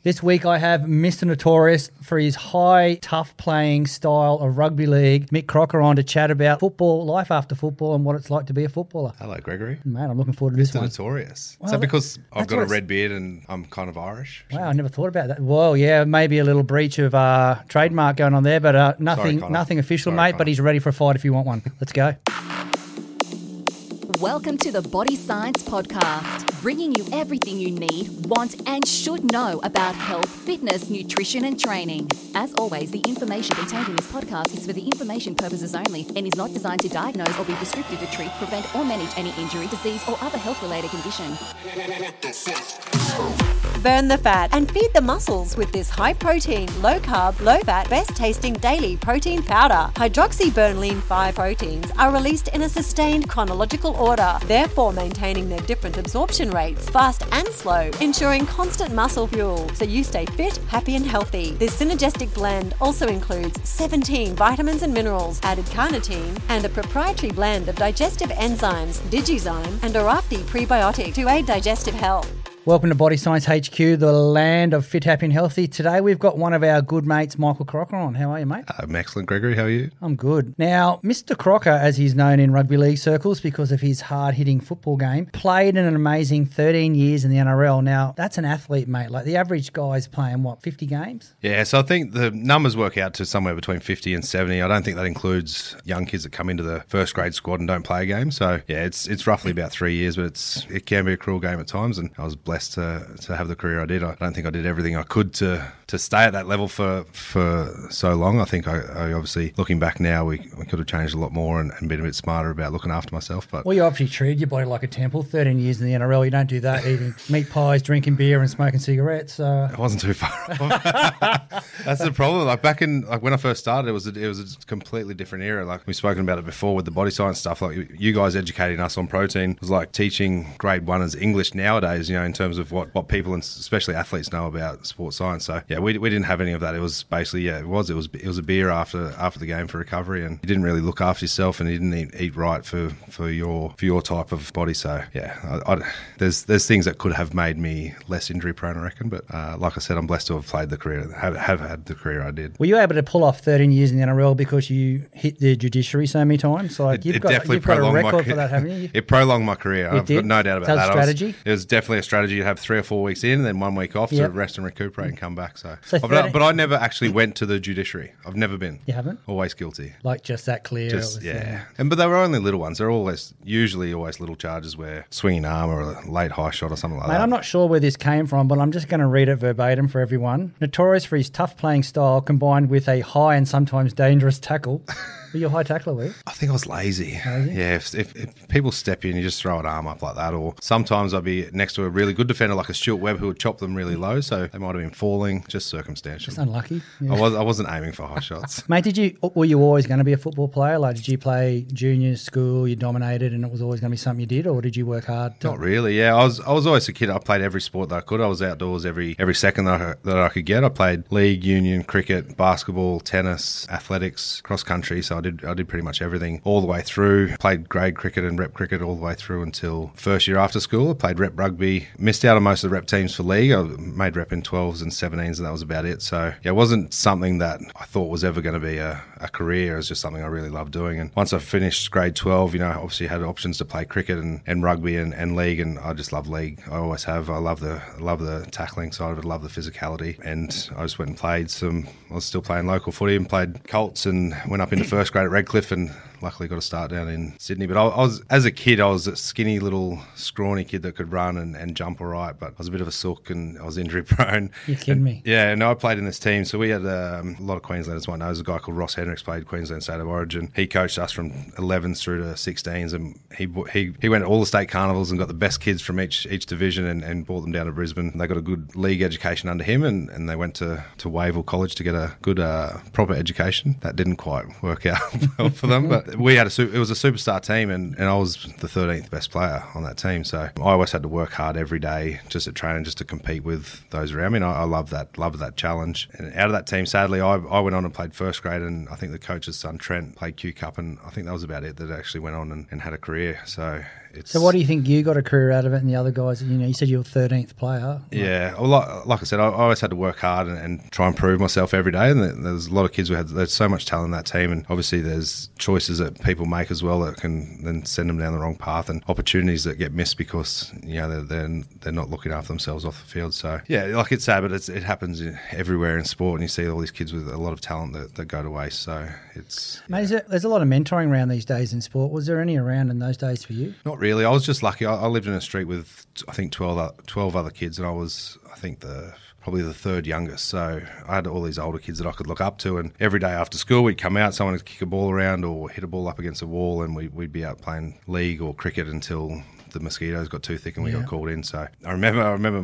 This week I have Mr. Notorious for his high, tough playing style of rugby league, Mick Crocker, on to chat about football, life after football, and what it's like to be a footballer. Hello, Gregory. Man, I'm looking forward to this one. Notorious. Well, Is that because I've got a what red beard and I'm kind of Irish? Wow, I never thought about that. Well, yeah, maybe a little breach of trademark going on there, but nothing official, Sorry, mate, Connor. but he's ready for a fight if you want one. Let's go. Welcome to the Body Science Podcast, bringing you everything you need, want, and should know about health, fitness, nutrition, and training. As always, the information contained in this podcast is for the information purposes only and is not designed to diagnose or be prescriptive to treat, prevent, or manage any injury, disease, or other health-related condition. Burn the fat and feed the muscles with this high-protein, low-carb, low-fat, best-tasting daily protein powder. Hydroxyburnlean 5 proteins are released in a sustained chronological order, therefore maintaining their different absorption rates, fast and slow, ensuring constant muscle fuel so you stay fit, happy and healthy. This synergistic blend also includes 17 vitamins and minerals, added carnitine, and a proprietary blend of digestive enzymes, Digizyme and Orafti prebiotic to aid digestive health. Welcome to Body Science HQ, the land of fit, happy and healthy. Today we've got one of our good mates, Michael Crocker, on. How are you, mate? I'm excellent, Gregory. How are you? I'm good. Now, Mr. Crocker, as he's known in rugby league circles because of his hard-hitting football game, played in an amazing 13 years in the NRL. Now, that's an athlete, mate. Like, the average guy's playing, 50 games? Yeah, so I think the numbers work out to somewhere between 50 and 70. I don't think that includes young kids that come into the first grade squad and don't play a game. So, yeah, it's roughly about 3 years, but it can be a cruel game at times, and I was blessed to have the career I did. I don't think I did everything I could to stay at that level for so long. I think I obviously, looking back now, we could have changed a lot more and been a bit smarter about looking after myself. But Well, you obviously treated your body like a temple. 13 years in the NRL, you don't do that, eating meat pies, drinking beer and smoking cigarettes. it wasn't too far off. That's the problem. Like back in, when I first started, it was a completely different era. Like we've spoken about it before with the body science stuff. Like you guys educating us on protein was like teaching grade 1 English nowadays, in terms of what people and especially athletes know about sports science. So yeah, we didn't have any of that. It was basically, it was a beer after the game for recovery, and you didn't really look after yourself and you didn't eat right for your type of body. So yeah, there's things that could have made me less injury prone, I reckon. But like I said, I'm blessed to have played the career, have had the career I did. Were you able to pull off 13 years in the NRL because you hit the judiciary so many times? Like you've got a record for that, haven't you? It prolonged my career. I've got no doubt about that. Strategy? It was definitely a strategy to have 3 or 4 weeks in and then 1 week off to rest and recuperate and come back. But I never actually went to the judiciary. I've never been. You haven't? Always guilty. Like just that clear? But they were only little ones. They're usually always little charges where swinging arm or a late high shot or something like that. I'm not sure where this came from, but I'm just going to read it verbatim for everyone. Notorious for his tough playing style combined with a high and sometimes dangerous tackle. Were you a high tackler, were you? I think I was lazy. Yeah, if people step in, you just throw an arm up like that. Or sometimes I'd be next to a really good defender like a Stuart Webb who would chop them really low, so they might have been falling, just circumstantial. Just unlucky. Yeah. I wasn't aiming for high shots. Mate, were you always going to be a football player? Like, did you play junior school, you dominated, and it was always going to be something you did, or did you work hard? Not really, yeah. I was always a kid. I played every sport that I could. I was outdoors every second that I could get. I played league, union, cricket, basketball, tennis, athletics, cross country, so I did pretty much everything all the way through. Played grade cricket and rep cricket all the way through until first year after school. I played rep rugby, missed out on most of the rep teams for league. I made rep in 12s and 17s and that was about it. So yeah, it wasn't something that I thought was ever going to be a career. It was just something I really loved doing. And once I finished grade 12, obviously had options to play cricket and rugby and league, and I just love league. I always have. I love the tackling side of it, love the physicality, and I just went and played I was still playing local footy and played Colts and went up into first grade at Redcliffe and luckily got a start down in Sydney. But as a kid, I was a skinny little scrawny kid that could run and jump all right, but I was a bit of a sook and I was injury prone. You're kidding me. Yeah, and I played in this team. So we had a lot of Queenslanders might know. There's a guy called Ross Hendricks, played Queensland State of Origin. He coached us from 11s through to 16s, and he went to all the state carnivals and got the best kids from each division and brought them down to Brisbane. And they got a good league education under him, and they went to Wavell College to get a good proper education. That didn't quite work out well for them, but it was a superstar team, and I was the 13th best player on that team. So I always had to work hard every day just at training, just to compete with those around me. And I love that challenge. And out of that team, sadly, I went on and played first grade, and I think the coach's son Trent played Q Cup, and I think that was about it. That actually went on and had a career. So So what do you think you got a career out of it and the other guys, you said you were 13th player. Yeah, well, like I said, I always had to work hard and try and prove myself every day. And there's a lot of kids there's so much talent in that team. And obviously there's choices that people make as well that can then send them down the wrong path, and opportunities that get missed because, they're not looking after themselves off the field. So, yeah, like it's sad, but it happens everywhere in sport, and you see all these kids with a lot of talent that go to waste. So it's... Mate, there's a lot of mentoring around these days in sport. Was there any around in those days for you? Not really. I was just lucky. I lived in a street with, I think, 12 other kids, and I was, I think, probably the third youngest. So I had all these older kids that I could look up to, and every day after school we'd come out, someone would kick a ball around or hit a ball up against a wall, and we'd be out playing league or cricket until the mosquitoes got too thick and we got called in. So I remember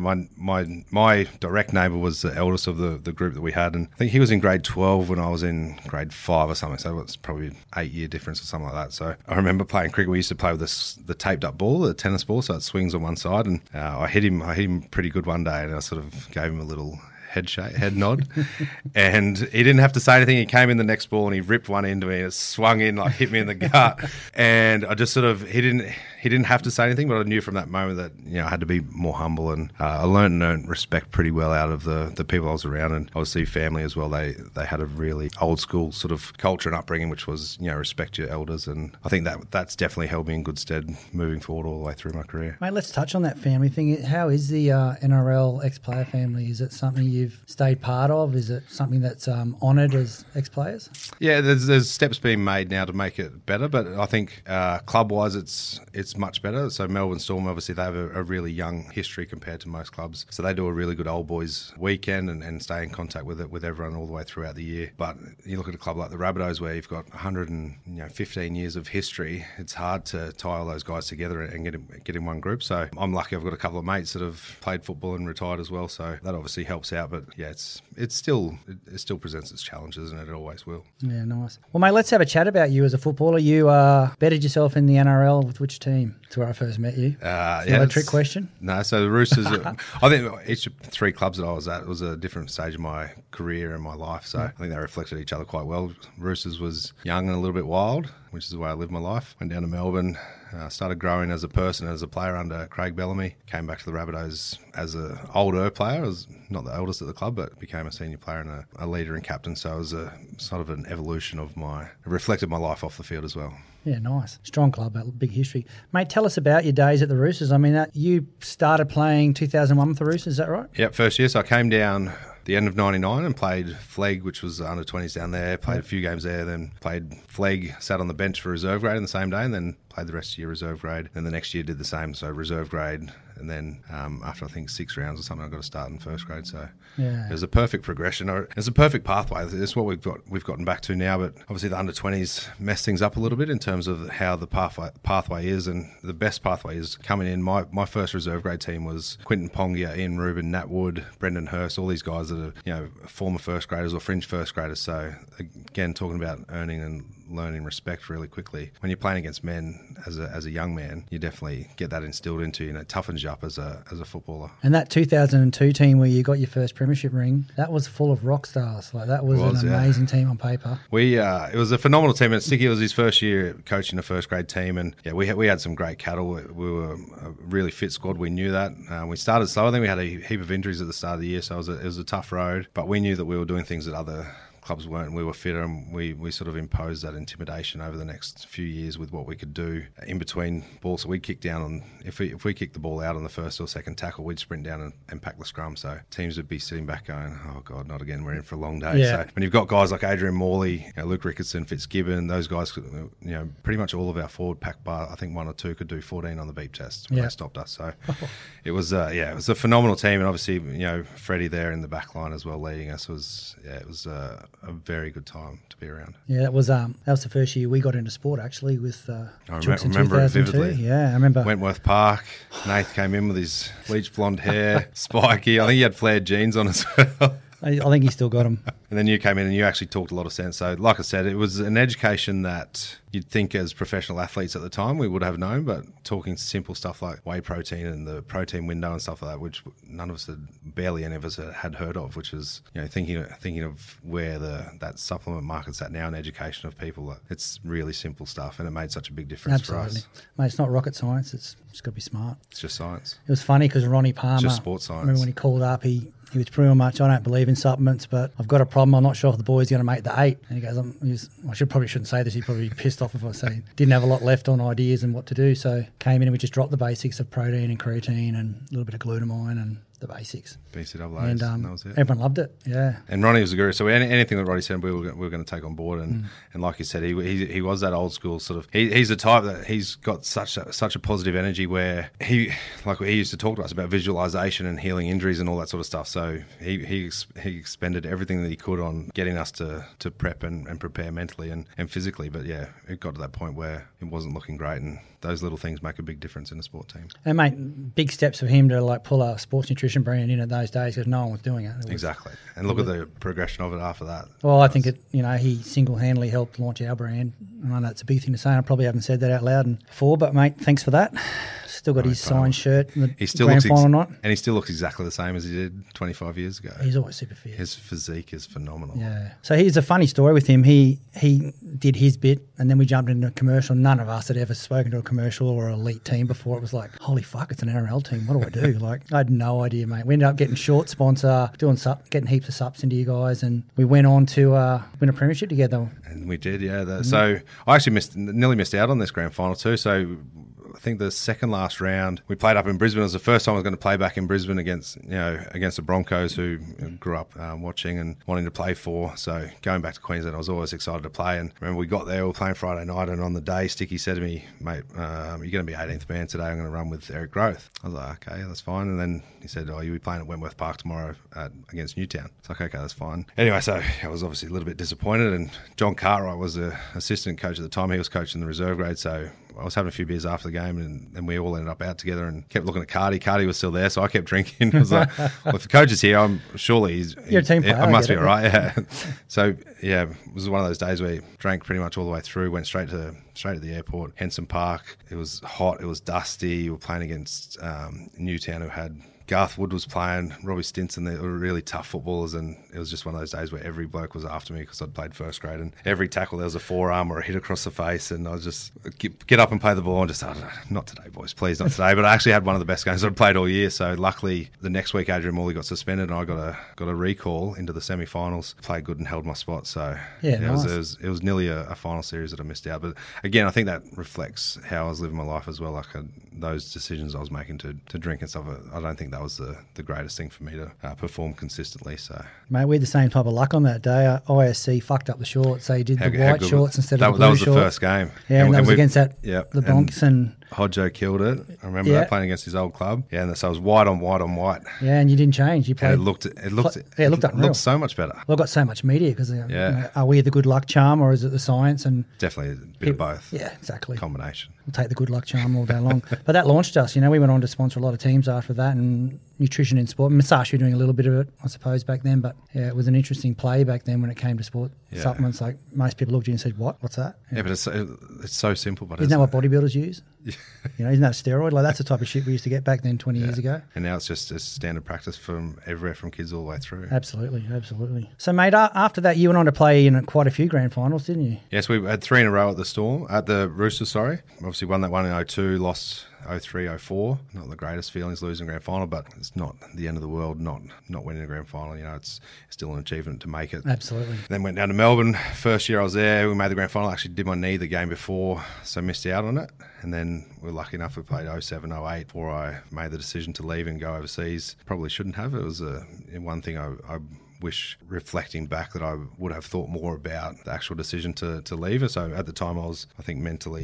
my direct neighbour was the eldest of the group that we had, and I think he was in grade 12 when I was in grade 5 or something, so it's probably an 8-year difference or something like that. So I remember playing cricket. We used to play with the taped up ball, the tennis ball, so it swings on one side, and I hit him pretty good one day, and I sort of gave him a little head nod, and he didn't have to say anything. He came in the next ball and he ripped one into me, and it swung in, like hit me in the gut, and I just sort of he didn't have to say anything, but I knew from that moment that I had to be more humble, and I learned and earned respect pretty well out of the people I was around, and obviously family as well. They had a really old school sort of culture and upbringing, which was respect your elders, and I think that's definitely held me in good stead moving forward all the way through my career. Mate, let's touch on that family thing. How is the NRL ex-player family? Is it something you've stayed part of? Is it something that's honoured as ex-players? Yeah, there's steps being made now to make it better, but I think club-wise it's much better. So Melbourne Storm, obviously, they have a really young history compared to most clubs. So they do a really good old boys weekend and stay in contact with everyone all the way throughout the year. But you look at a club like the Rabbitohs where you've got 115 years of history, it's hard to tie all those guys together and get in one group. So I'm lucky I've got a couple of mates that have played football and retired as well. So that obviously helps out. But yeah, it still presents its challenges, and it always will. Yeah, nice. Well, mate, let's have a chat about you as a footballer. You betted yourself in the NRL with which team? That's where I first met you. Not a trick question? No, so the Roosters, I think each of 3 clubs that I was at was a different stage of my career and my life, so I think they reflected each other quite well. Roosters was young and a little bit wild, which is the way I lived my life. Went down to Melbourne, started growing as a person, as a player under Craig Bellamy. Came back to the Rabbitohs as an older player. I was not the eldest at the club, but became a senior player and a leader and captain, so it was a sort of an evolution of it reflected my life off the field as well. Yeah, nice. Strong club, big history. Mate, tell us about your days at the Roosters. I mean, you started playing 2001 with the Roosters, is that right? Yep, first year. So I came down the end of 99 and played Flegg, which was under 20s down there, played a few games there, then played Flegg, sat on the bench for reserve grade in the same day, and then played the rest of the year reserve grade. Then the next year did the same, so reserve grade, and then after I think 6 rounds or something, I got to start in first grade. So it was a perfect progression. It's a perfect pathway. It's what we've gotten back to now, but obviously the under 20s messed things up a little bit in terms of how the pathway is, and the best pathway is coming in. My first reserve grade team was Quinton Pongia, Ian Rubin, Nat Wood, Brendan Hurst, all these guys that are former first graders or fringe first graders. So again, talking about earning and learning respect really quickly. When you're playing against men as a young man, you definitely get that instilled into you, and it toughens you up as a footballer. And that 2002 team where you got your first premiership ring, that was full of rock stars. Like that was an amazing team on paper. It was a phenomenal team, and Sticky was his first year coaching a first grade team, and we had some great cattle. We were a really fit squad. We knew that. We started slow. I think we had a heap of injuries at the start of the year, so it was a tough road. But we knew that we were doing things that other clubs weren't, and we were fitter, and we sort of imposed that intimidation over the next few years with what we could do in between balls. So we'd kick down on, if we kicked the ball out on the first or second tackle, we'd sprint down and pack the scrum. So teams would be sitting back going, oh God, not again, we're in for a long day. Yeah. So when you've got guys like Adrian Morley, Luke Ricketson, Fitzgibbon, those guys, pretty much all of our forward pack bar, I think 1 or 2 could do 14 on the beep test when they stopped us. So it was a phenomenal team, and obviously Freddie there in the back line as well leading us it was a very good time to be around. Yeah, that was the first year we got into sport actually with I remember it vividly. Yeah, I remember. Wentworth Park, Nath came in with his bleached blonde hair, spiky. I think he had flared jeans on as well. I think he still got him. And then you came in and you actually talked a lot of sense. So like I said, it was an education that you'd think as professional athletes at the time we would have known, but talking simple stuff like whey protein and the protein window and stuff like that, which none of us barely any of us had heard of, which is, thinking of where that supplement market's at now and education of people. It's really simple stuff, and it made such a big difference for us. Mate, it's not rocket science. It's just got to be smart. It's just science. It was funny because Ronnie Palmer, it's just sports science. Remember when he called up, he was pretty much, I don't believe in supplements, but I've got a problem. I'm not sure if the boy's going to make the 8. And he goes, I probably shouldn't say this. He'd probably be pissed off if I say didn't have a lot left on ideas and what to do. So came in and we just dropped the basics of protein and creatine and a little bit of glutamine and the basics. BCAAs, and that was it. Everyone loved it, yeah. And Ronnie was a guru, so anything that Ronnie said we were going to take on board. And like you said, he was that old school sort of. He's the type that he's got such a positive energy where he used to talk to us about visualization and healing injuries and all that sort of stuff. So he expended everything that he could on getting us to prep and prepare mentally and physically. But yeah, it got to that point where it wasn't looking great, and those little things make a big difference in a sport team. And mate, big steps for him to like pull a sports nutrition brand in at those days because no one was doing it. Exactly. And look at the progression of it after that. Well, I think he single-handedly helped launch our brand. And I know it's a big thing to say. I probably haven't said that out loud before, but mate, thanks for that. Still got his signed shirt in the grand final night. And he still looks exactly the same as he did 25 years ago. He's always super fit. His physique is phenomenal. Yeah. So here's a funny story with him. He did his bit, and then we jumped into a commercial. None of us had ever spoken to a commercial or an elite team before. It was like, holy fuck, it's an NRL team. What do I do? Like, I had no idea, mate. We ended up getting short sponsor, getting heaps of subs into you guys, and we went on to win a premiership together. And we did, yeah. So I actually nearly missed out on this grand final too. So I think the second last round we played up in Brisbane. It was the first time I was going to play back in Brisbane against the Broncos, who grew up watching and wanting to play for. So going back to Queensland, I was always excited to play. And remember, we got there, we were playing Friday night, and on the day, Sticky said to me, mate, you're going to be 18th man today. I'm going to run with Eric Growth. I was like, okay, that's fine. And then he said, you'll be playing at Wentworth Park tomorrow against Newtown. It's like, okay, that's fine. Anyway, so I was obviously a little bit disappointed. And John Cartwright was the assistant coach at the time. He was coaching the reserve grade, so I was having a few beers after the game, and we all ended up out together and kept looking at Cardi. Cardi was still there, so I kept drinking. I was like, well, if the coach is here, you're a team player. I must be all right, yeah. So, yeah, it was one of those days where you drank pretty much all the way through, went straight to the airport, Henson Park. It was hot, it was dusty. We were playing against Newtown, who had Garth Wood was playing, Robbie Stinson. They were really tough footballers, and it was just one of those days where every bloke was after me because I'd played first grade, and every tackle there was a forearm or a hit across the face, and I was just get up and play the ball and just, not today, boys, please, not today. But I actually had one of the best games I'd played all year, so luckily the next week Adrian Morley got suspended and I got a recall into the semi-finals, played good and held my spot. So nice. it was nearly a final series that I missed out. But again, I think that reflects how I was living my life as well. Like those decisions I was making to drink and stuff, I don't think that was the greatest thing for me to perform consistently. So, mate, we had the same type of luck on that day. ISC fucked up the shorts. They did the white shorts instead of the blue shorts. That was the first game. Yeah, and that was against the Bronx, and Hodjo killed it. I remember that, playing against his old club. Yeah, and so it was white on white on white. Yeah, and you didn't change. You played. And it looked so much better. Well, it got so much media because are we the good luck charm or is it the science? And definitely a bit of both. Yeah, exactly. Combination. We'll take the good luck charm all day long. But that launched us. We went on to sponsor a lot of teams after that, and nutrition in sport. Massage, you were doing a little bit of it, I suppose, back then. But yeah, it was an interesting play back then when it came to sport supplements. Like most people looked at you and said, "What's that?" Yeah, but it's so simple. But isn't that what bodybuilders use? Isn't that steroid? Like that's the type of shit we used to get back then 20 years ago. And now it's just a standard practice from everywhere, from kids all the way through. Absolutely. So, mate, after that, you went on to play in quite a few grand finals, didn't you? Yes, we had 3 in a row at the Roosters. Sorry, obviously won that one in 2002, lost 03, 04. Not the greatest feelings losing grand final, but it's not the end of the world not winning a grand final. It's still an achievement to make it. Absolutely. Then went down to Melbourne. First year I was there, we made the grand final. I actually did my knee the game before, so missed out on it. And then we were lucky enough we played 07, 08 before I made the decision to leave and go overseas. Probably shouldn't have. It was one thing I wish, reflecting back, that I would have thought more about the actual decision to leave. So at the time I was, I think, mentally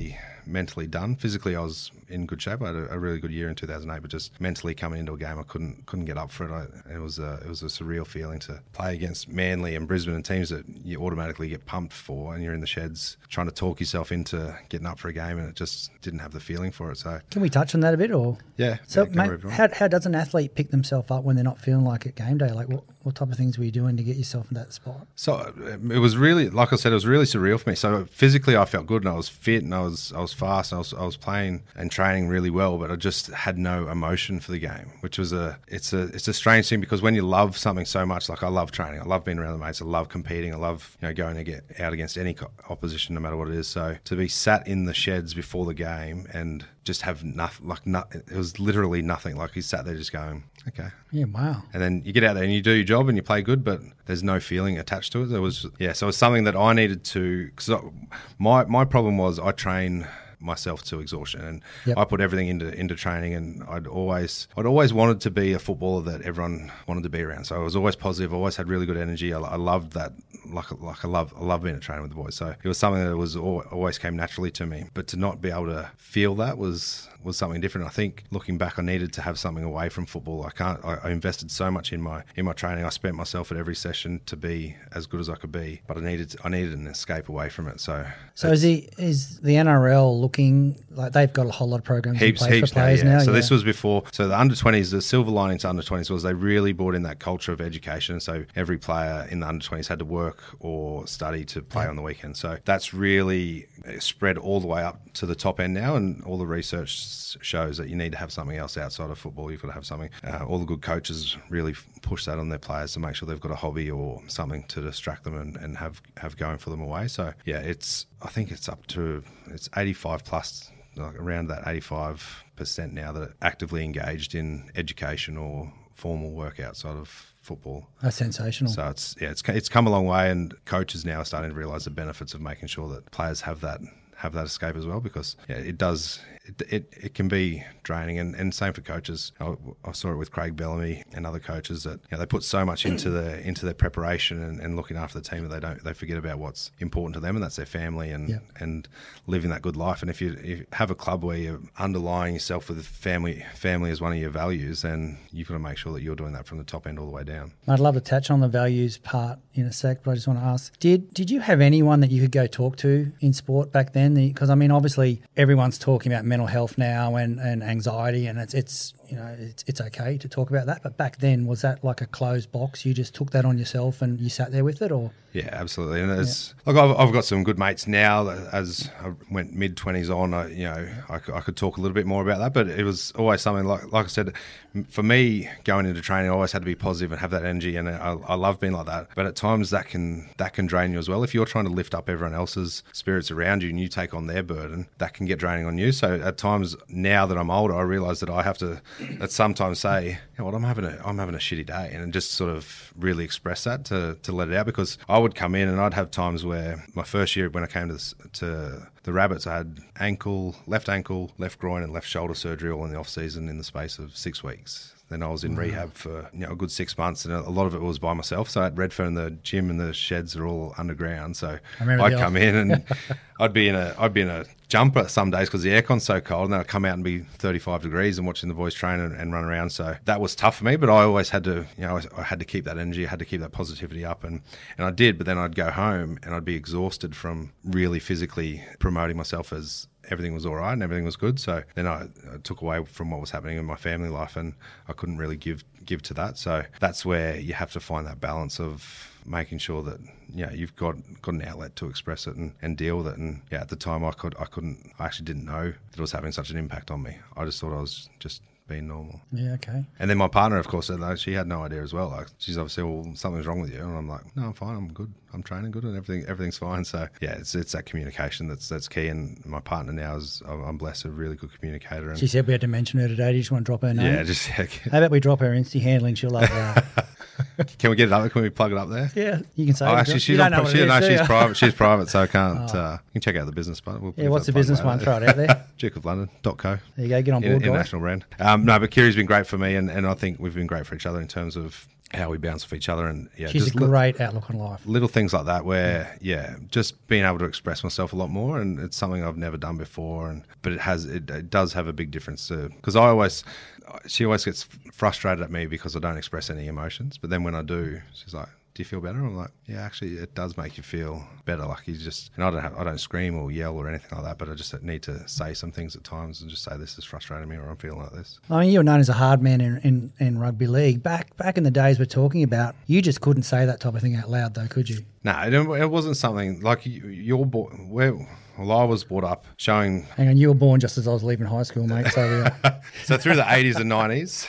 mentally done. Physically, I was in good shape. I had a really good year in 2008, but just mentally coming into a game, I couldn't get up for it. It was a surreal feeling to play against Manly and Brisbane and teams that you automatically get pumped for, and you're in the sheds trying to talk yourself into getting up for a game, and it just didn't have the feeling for it. So can we touch on that a bit, or So, mate, how does an athlete pick themselves up when they're not feeling like it game day? Like, what type of things were you doing to get yourself in that spot? So it was really, like I said, it was really surreal for me. So physically, I felt good, and I was fit, and I was fast, and I was playing and training really well, but I just had no emotion for the game, which was it's a strange thing, because when you love something so much, like I love training, I love being around the mates, I love competing, I love going to get out against any opposition, no matter what it is. So to be sat in the sheds before the game and just have nothing, it was literally nothing. Like, he sat there just going, okay. Yeah, wow. And then you get out there and you do your job and you play good, but there's no feeling attached to it. So it was something that I needed to, because my problem was I train myself to exhaustion, and I put everything into training, and I'd always wanted to be a footballer that everyone wanted to be around. So I was always positive, I always had really good energy. I loved that, I love being a trainer with the boys. So it was something that was always came naturally to me. But to not be able to feel that was something different. I think looking back, I needed to have something away from football. I invested so much in my training. I spent myself at every session to be as good as I could be, but I needed an escape away from it. So is the NRL looking like they've got a whole lot of programs in place for players now? So this was before. So the under-20s, the silver lining to under-20s was they really brought in that culture of education. So every player in the under-20s had to work or study to play on the weekend. So that's really spread all the way up to the top end now, and all the research shows that you need to have something else outside of football. You've got to have something. All the good coaches really push that on their players to make sure they've got a hobby or something to distract them and have going for them away. So yeah, I think it's 85 plus, like around that 85% now that are actively engaged in education or formal work outside of football. That's sensational. So it's come a long way, and coaches now are starting to realise the benefits of making sure that players have that escape as well, because it can be draining, and same for coaches. I saw it with Craig Bellamy and other coaches that they put so much into their preparation and looking after the team that they forget about what's important to them, and that's their family and living that good life. And if you have a club where you're underlying yourself with family as one of your values, then you've got to make sure that you're doing that from the top end all the way down. I'd love to touch on the values part in a sec, but I just want to ask, did you have anyone that you could go talk to in sport back then? Because I mean, obviously everyone's talking about mental health now and anxiety, and it's okay to talk about that. But back then, was that like a closed box? You just took that on yourself and you sat there with it, or? Yeah, absolutely. And look, I've got some good mates now that as I went mid-20s on, I could talk a little bit more about that, but it was always something like I said, for me going into training, I always had to be positive and have that energy, and I love being like that. But at times that can drain you as well. If you're trying to lift up everyone else's spirits around you and you take on their burden, that can get draining on you. So at times now that I'm older, I realise that I have to sometimes say, you know what, I'm having a shitty day, and just sort of really express that to let it out, because I would come in and I'd have times where my first year when I came to the Rabbits, I had left ankle, left groin and left shoulder surgery all in the off season in the space of 6 weeks. Then I was in rehab for a good 6 months, and a lot of it was by myself. So at Redfern, the gym and the sheds are all underground. So I'd come in and I'd be in a jumper some days because the aircon's so cold, and then I'd come out and be 35 degrees and watching the boys train and run around. So that was tough for me, but I always had to, I had to keep that energy, I had to keep that positivity up, and I did. But then I'd go home and I'd be exhausted from really physically promoting myself as everything was all right and everything was good. So then I took away from what was happening in my family life, and I couldn't really give to that. So that's where you have to find that balance of making sure that you've got an outlet to express it and deal with it. And at the time I actually didn't know that it was having such an impact on me. I just thought I was just being normal. Yeah, okay. And then my partner, of course, she had no idea as well. Like, she's obviously, well, something's wrong with you, and I'm like, no, I'm fine, I'm good, I'm training good, and everything's fine. So it's that communication that's key. And my partner now I'm blessed, a really good communicator. And she said we had to mention her today. Do you just want to drop her name? Yeah, How about we drop her Insta handling? She'll love that. Can we get it up? Can we plug it up there? Yeah, you can say. Actually, she's private. She's private, so I can't. You can check out the business part. What's the business one? Throw it out there. DukeofLondon.co. There you go. Get on board, international brand. No, but Kiri's been great for me, and I think we've been great for each other in terms of how we bounce off each other. And she's just a great outlook on life. Little things like that where, just being able to express myself a lot more, and it's something I've never done before. But it does have a big difference too, because she always gets frustrated at me because I don't express any emotions. But then when I do, she's like, do you feel better? I'm like, yeah, actually, it does make you feel better. Like and I don't scream or yell or anything like that, but I just need to say some things at times and just say, this is frustrating me, or I'm feeling like this. I mean, you were known as a hard man in rugby league. Back in the days we're talking about, you just couldn't say that type of thing out loud, though, could you? No, it wasn't something like you're Well, I was brought up showing... Hang on, you were born just as I was leaving high school, mate. So, so through the 80s and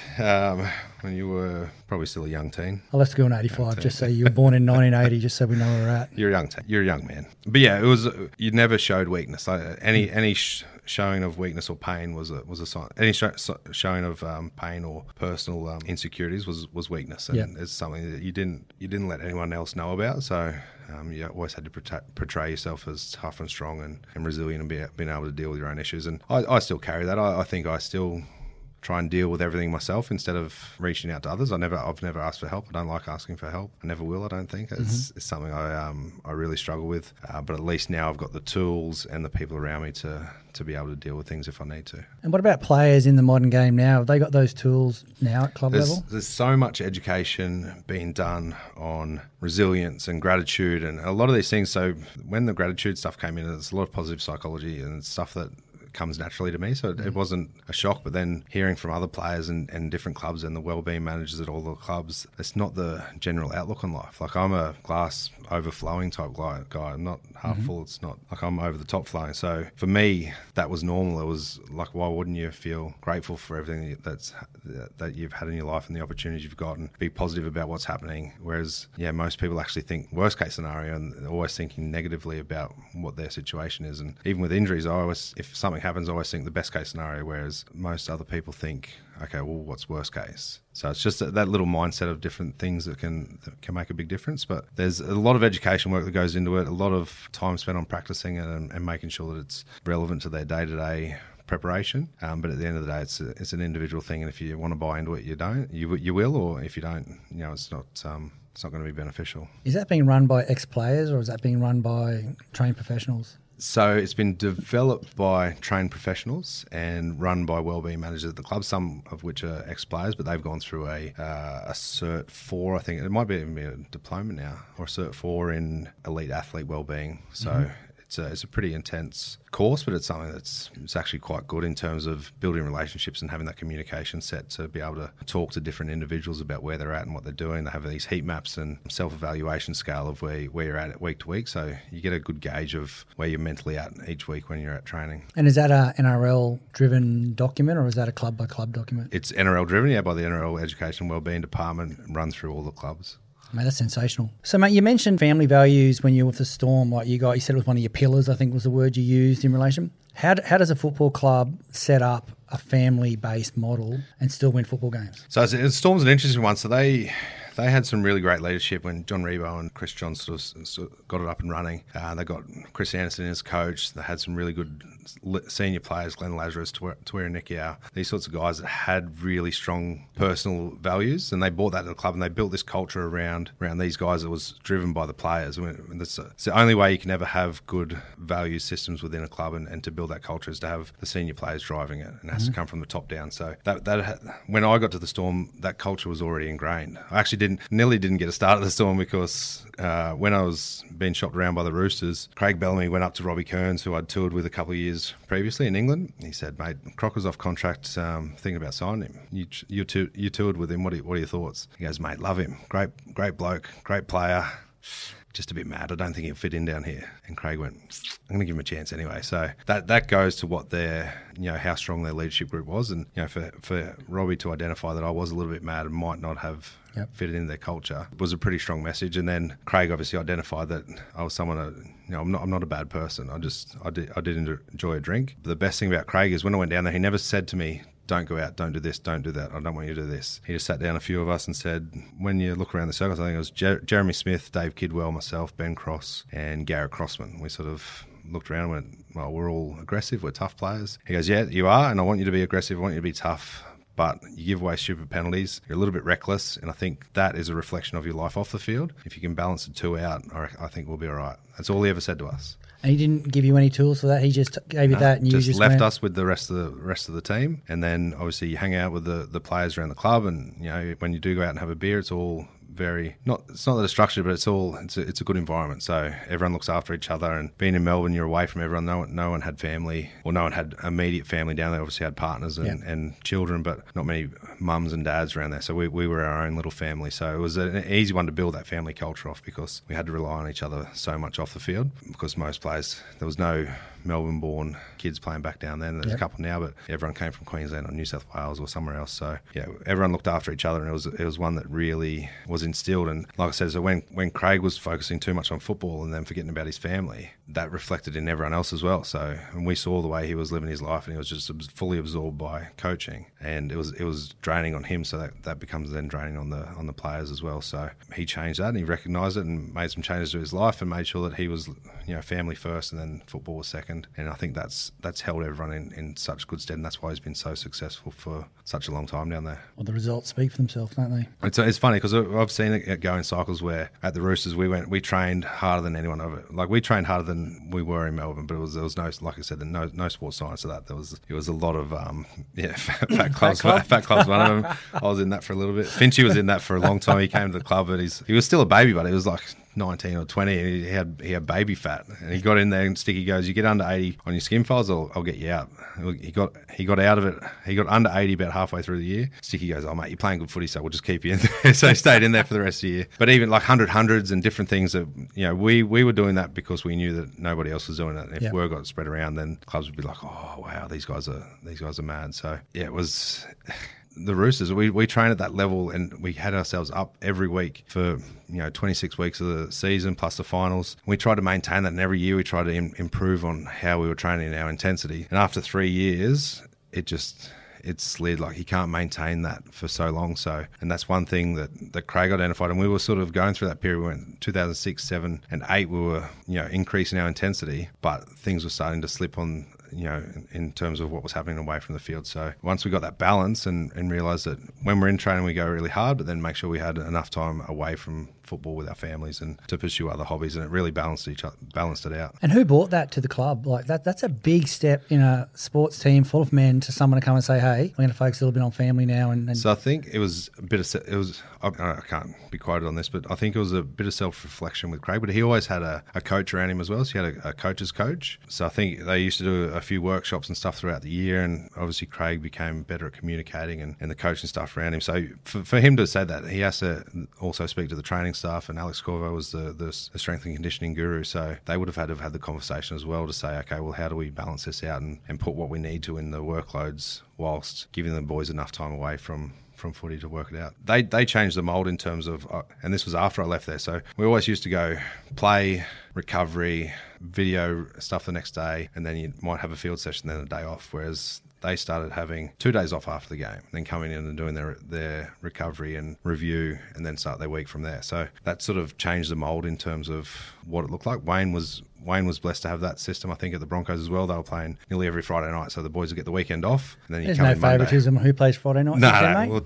90s, when you were probably still a young teen. I left school in 85, just so you were born in 1980, just so we know where we're at. You're a young man. But yeah, you never showed weakness. Like any showing of weakness or pain was a sign. Any showing of pain or personal insecurities was weakness, and it's something that you didn't let anyone else know about. So you always had to portray yourself as tough and strong and resilient, and being able to deal with your own issues. And I still carry that. I think I still try and deal with everything myself instead of reaching out to others. I've never asked for help. I don't like asking for help. I never will, I don't think. It's something I really struggle with. But at least now I've got the tools and the people around me to be able to deal with things if I need to. And what about players in the modern game now? Have they got those tools now at club level? There's so much education being done on resilience and gratitude and a lot of these things. So when the gratitude stuff came in, there's a lot of positive psychology and stuff that comes naturally to me, so it wasn't a shock. But then hearing from other players and different clubs and the wellbeing managers at all the clubs, it's not the general outlook on life. Like, I'm a glass overflowing type guy. I'm not half full. It's not like I'm over the top flowing. So for me, that was normal. It was like, why wouldn't you feel grateful for everything that you've had in your life and the opportunities you've got, and be positive about what's happening? Whereas most people actually think worst case scenario, and they're always thinking negatively about what their situation is. And even with injuries, if something happens, I always think the best case scenario, whereas most other people think, okay, well, what's worst case? So it's just that little mindset of different things that can make a big difference. But there's a lot of education work that goes into it, a lot of time spent on practicing it and making sure that it's relevant to their day-to-day preparation. But at the end of the day, it's an individual thing, and if you want to buy into it, you will, or if you don't, it's not going to be beneficial. Is that being run by ex-players, or is that being run by trained professionals? So it's been developed by trained professionals and run by wellbeing managers at the club, some of which are ex-players, but they've gone through a Cert 4, I think. It might even be a diploma now, or a Cert 4 in elite athlete wellbeing. So it's a pretty intense course, but it's something it's actually quite good in terms of building relationships and having that communication set to be able to talk to different individuals about where they're at and what they're doing. They have these heat maps and self-evaluation scale of where you're at week to week, so you get a good gauge of where you're mentally at each week when you're at training. And is that a NRL-driven document, or is that a club-by-club document? It's NRL-driven, by the NRL Education and Wellbeing Department, run through all the clubs. Mate, that's sensational. So, mate, you mentioned family values when you were with the Storm. Like you said it was one of your pillars, I think was the word you used in relation. How does a football club set up a family-based model and still win football games? So, Storm's an interesting one. So they had some really great leadership when John Rebo and Chris John sort of got it up and running. They got Chris Anderson as coach. They had some really good senior players, Glenn Lazarus, Tawera Nikiau, these sorts of guys that had really strong personal values, and they brought that to the club, and they built this culture around these guys that was driven by the players. It's the only way you can ever have good value systems within a club, and to build that culture is to have the senior players driving it, and it has to come from the top down. So that when I got to the Storm, that culture was already ingrained. I actually nearly didn't get a start at the Storm because when I was being shopped around by the Roosters, Craig Bellamy went up to Robbie Kearns, who I'd toured with a couple of years previously in England. He said, "Mate, Crocker's off contract, thinking about signing him. You toured with him. What are your thoughts?" He goes, "Mate, love him. Great bloke, great player. Just a bit mad. I don't think he'll fit in down here." And Craig went, "I'm going to give him a chance anyway." So that goes to what how strong their leadership group was. And, for Robbie to identify that I was a little bit mad and might not have fitted into their culture was a pretty strong message. And then Craig obviously identified that I was someone, I'm not a bad person. I did enjoy a drink. But the best thing about Craig is when I went down there, he never said to me, "Don't go out, don't do this, don't do that. I don't want you to do this." He just sat down a few of us and said, when you look around the circles, I think it was Jeremy Smith, Dave Kidwell, myself, Ben Cross, and Garrett Crossman. We sort of looked around and went, well, we're all aggressive, we're tough players. He goes, "Yeah, you are, and I want you to be aggressive, I want you to be tough, but you give away stupid penalties. You're a little bit reckless, and I think that is a reflection of your life off the field. If you can balance the two out, I think we'll be all right. That's all he ever said to us. And he didn't give you any tools for that. He just gave you that, and you just left went... us with the rest of the team. And then obviously you hang out with the players around the club, and when you do go out and have a beer, it's all it's not that it's structured, but it's a good environment. So everyone looks after each other, and being in Melbourne, you're away from everyone. No one had family, or no one had immediate family down there. Obviously had partners and children, but not many mums and dads around there. So we were our own little family. So it was an easy one to build that family culture off, because we had to rely on each other so much off the field, because most players, there was no Melbourne-born kids playing back down then. There's a couple now, but everyone came from Queensland or New South Wales or somewhere else. So everyone looked after each other, and it was one that really was instilled. And like I said, so when Craig was focusing too much on football and then forgetting about his family, that reflected in everyone else as well. So, and we saw the way he was living his life, and he was just fully absorbed by coaching, and it was draining on him. So that becomes then draining on the players as well. So he changed that, and he recognised it, and made some changes to his life, and made sure that he was family first, and then football was second. And I think that's held everyone in such good stead, and that's why he's been so successful for such a long time down there. Well, the results speak for themselves, don't they? It's funny, because I've seen it go in cycles where at the Roosters we trained harder than anyone over. Like, we trained harder than we were in Melbourne, but there was no, like I said, no sports science to that. It was a lot of fat clubs. Fat clubs, one of them. I was in that for a little bit. Finchy was in that for a long time. He came to the club, but he was still a baby, but he was like 19 or 20, and he had baby fat, and he got in there, and Sticky goes, "You get under 80 on your skin files, I'll get you out." He got out of it. He got under 80 about halfway through the year. Sticky goes, "Oh mate, you're playing good footy, so we'll just keep you in there." So he stayed in there for the rest of the year. But even like hundreds and different things that we were doing that because we knew that nobody else was doing it. And if word got spread around, then clubs would be like, "Oh wow, these guys are mad." So it was. The Roosters, we trained at that level, and we had ourselves up every week for 26 weeks of the season plus the finals. We tried to maintain that, and every year we tried to improve on how we were training and our intensity. And after 3 years, it slid. Like, you can't maintain that for so long. So, and that's one thing that Craig identified, and we were sort of going through that period when 2006, 7 and 8 we were increasing our intensity, but things were starting to slip on in terms of what was happening away from the field. So once we got that balance and realised that when we're in training we go really hard, but then make sure we had enough time away from football with our families and to pursue other hobbies, and it really balanced it out. And who brought that to the club? Like that's a big step in a sports team full of men, to someone to come and say, "Hey, we're going to focus a little bit on family now." And so I think it was a bit of I can't be quoted on this, but I think it was a bit of self-reflection with Craig. But he always had a coach around him as well. So he had a coach's coach. So I think they used to do a few workshops and stuff throughout the year, and obviously Craig became better at communicating and the coaching stuff around him. So for him to say that, he has to also speak to the training staff, and Alex Corvo was the strength and conditioning guru. So they would have had to have had the conversation as well to say, okay, well, how do we balance this out and put what we need to in the workloads whilst giving the boys enough time away from footy to work it out. They changed the mould in terms of, and this was after I left there, so we always used to go play, recovery, video stuff the next day, and then you might have a field session, then a day off, whereas they started having 2 days off after the game, then coming in and doing their recovery and review, and then start their week from there. So that sort of changed the mould in terms of what it looked like. Wayne was blessed to have that system. I think at the Broncos as well, they were playing nearly every Friday night, so the boys would get the weekend off, and then there's no favouritism who plays Friday night. No, well,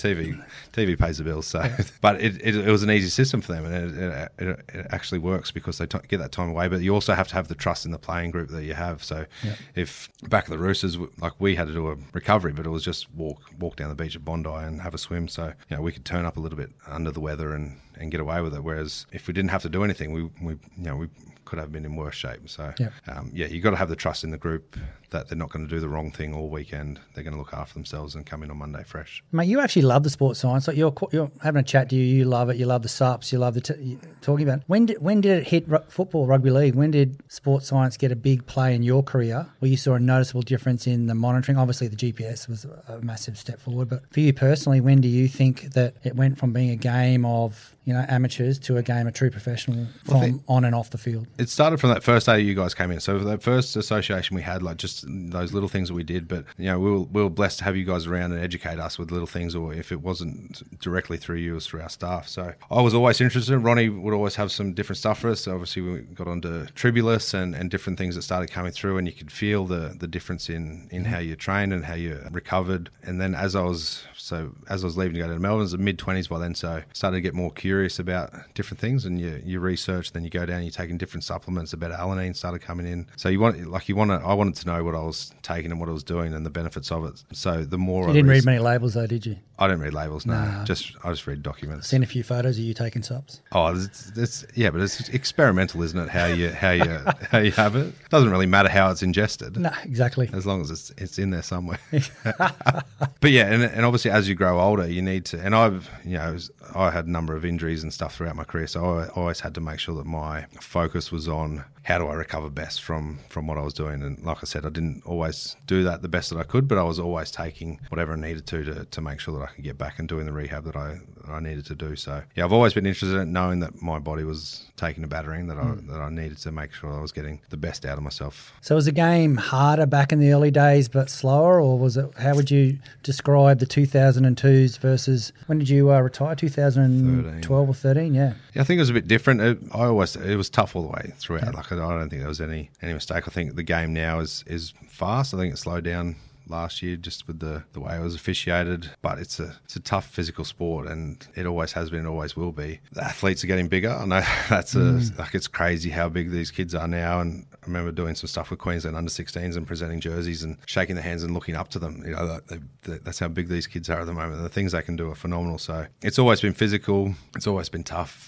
TV pays the bills. So, but it was an easy system for them, and it actually works because they get that time away. But you also have to have the trust in the playing group that you have. So, if back at the Roosters, like we had to do a recovery, but it was just walk down the beach at Bondi and have a swim. So we could turn up a little bit under the weather and get away with it. Whereas if we didn't have to do anything, we could have been in worse shape. So, you got to have the trust in the group that they're not going to do the wrong thing all weekend. They're going to look after themselves and come in on Monday fresh. Mate, you actually love the sports science. Like you're having a chat to you. You love it. You love the SUPs. You love talking about it. When did it hit football, rugby league? When did sports science get a big play in your career where you saw a noticeable difference in the monitoring? Obviously, the GPS was a massive step forward. But for you personally, when do you think that it went from being a game of amateurs to a game of true professional from on and off the field? It started from that first day you guys came in. So that first association we had, like just those little things that we did, but we were blessed to have you guys around and educate us with little things, or if it wasn't directly through you, it was through our staff. So I was always interested. Ronnie would always have some different stuff for us. So obviously we got onto Tribulus and different things that started coming through, and you could feel the difference in how you trained and how you recovered. And then as I was leaving to go to Melbourne, I was in mid-20s by then, so started to get more curious about different things, and you research, then you go down, you're taking different supplements. A better alanine started coming in. So I wanted to know what I was taking and what I was doing and the benefits of it. So the more you didn't read many labels though, did you? I didn't read labels, no. I just read documents. I've seen a few photos of you taking subs. Oh, but it's experimental, isn't it? How you have it. It doesn't really matter how it's ingested. No, exactly. As long as it's in there somewhere. But yeah, and obviously as you grow older, you need to. And I had a number of injuries and stuff throughout my career, so I always had to make sure that my focus was on how do I recover best from what I was doing. And like I said, I didn't always do that the best that I could, but I was always taking whatever I needed to make sure that I could get back and doing the rehab that I needed to do. So yeah, I've always been interested in knowing that my body was taking a battering, that I needed to make sure I was getting the best out of myself. So was the game harder back in the early days but slower, or was it? How would you describe the 2002s versus when did you retire? 2012 or 13? Yeah, I think it was a bit different. It was tough all the way throughout. Yeah. Like I don't think there was any mistake. I think the game now is fast. I think it slowed down last year just with the way it was officiated, but it's a tough physical sport, and it always has been, always will be. The athletes are getting bigger. I know that's it's crazy how big these kids are now, and I remember doing some stuff with Queensland under-16s and presenting jerseys and shaking their hands and looking up to them. That's how big these kids are at the moment, and the things they can do are phenomenal. So it's always been physical, it's always been tough.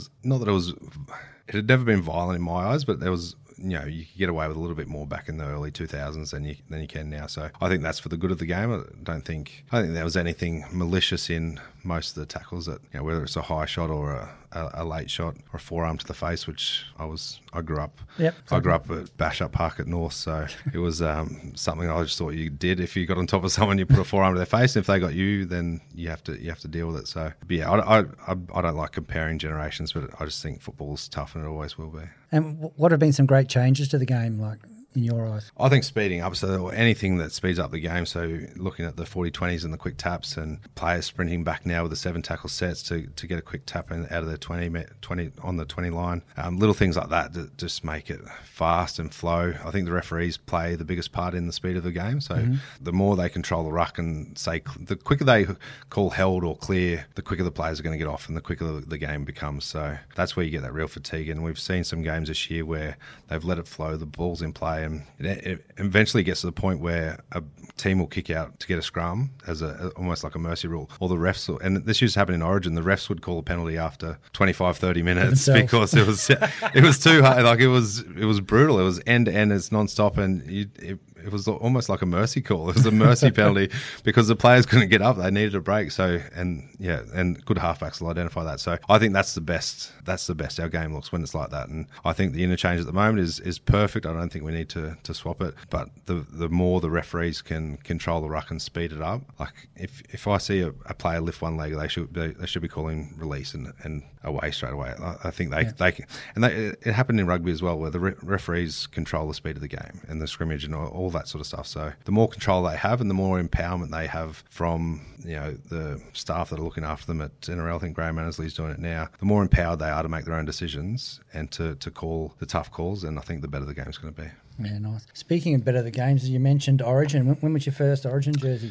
It had never been violent in my eyes, but there was, you could get away with a little bit more back in the early 2000s than you can now. So I think that's for the good of the game. I don't think there was anything malicious in most of the tackles that, whether it's a high shot or a late shot or a forearm to the face, which I grew up. Yep. I grew up at Bash Up Park at North, so it was something I just thought you did. If you got on top of someone, you put a forearm to their face, and if they got you, then you have to deal with it. So but yeah, I don't like comparing generations, but I just think football's tough and it always will be. And what have been some great changes to the game, like in your eyes? I think speeding up, so anything that speeds up the game, so looking at the 40-20s and the quick taps, and players sprinting back now with the 7 tackle sets to get a quick tap out of their 20 on the 20 line. Little things like that just make it fast and flow. I think the referees play the biggest part in the speed of the game, so the more they control the ruck and say, the quicker they call held or clear, the quicker the players are going to get off and the quicker the game becomes. So that's where you get that real fatigue, and we've seen some games this year where they've let it flow, the ball's in play, and it eventually gets to the point where a team will kick out to get a scrum as almost like a mercy rule, or the refs will, and this used to happen in Origin, the refs would call a penalty after 25-30 minutes because it was too hard. Like it was brutal. It was end to end, it's non-stop, and it was almost like a mercy call. It was a mercy penalty because the players couldn't get up. They needed a break. So, and good halfbacks will identify that. So I think that's the best our game looks when it's like that. And I think the interchange at the moment is perfect. I don't think we need to swap it. But the more the referees can control the ruck and speed it up, like if I see a player lift one leg, they should be calling release and away straight away. I think they can. And it happened in rugby as well, where the referees control the speed of the game and the scrimmage and all that sort of stuff. So the more control they have and the more empowerment they have from the staff that are looking after them at NRL, I think Graham Annesley's doing it now, the more empowered they are to make their own decisions and to call the tough calls, and I think the better the game's going to be. Yeah, nice. Speaking of better the games, you mentioned Origin. When was your first Origin jersey?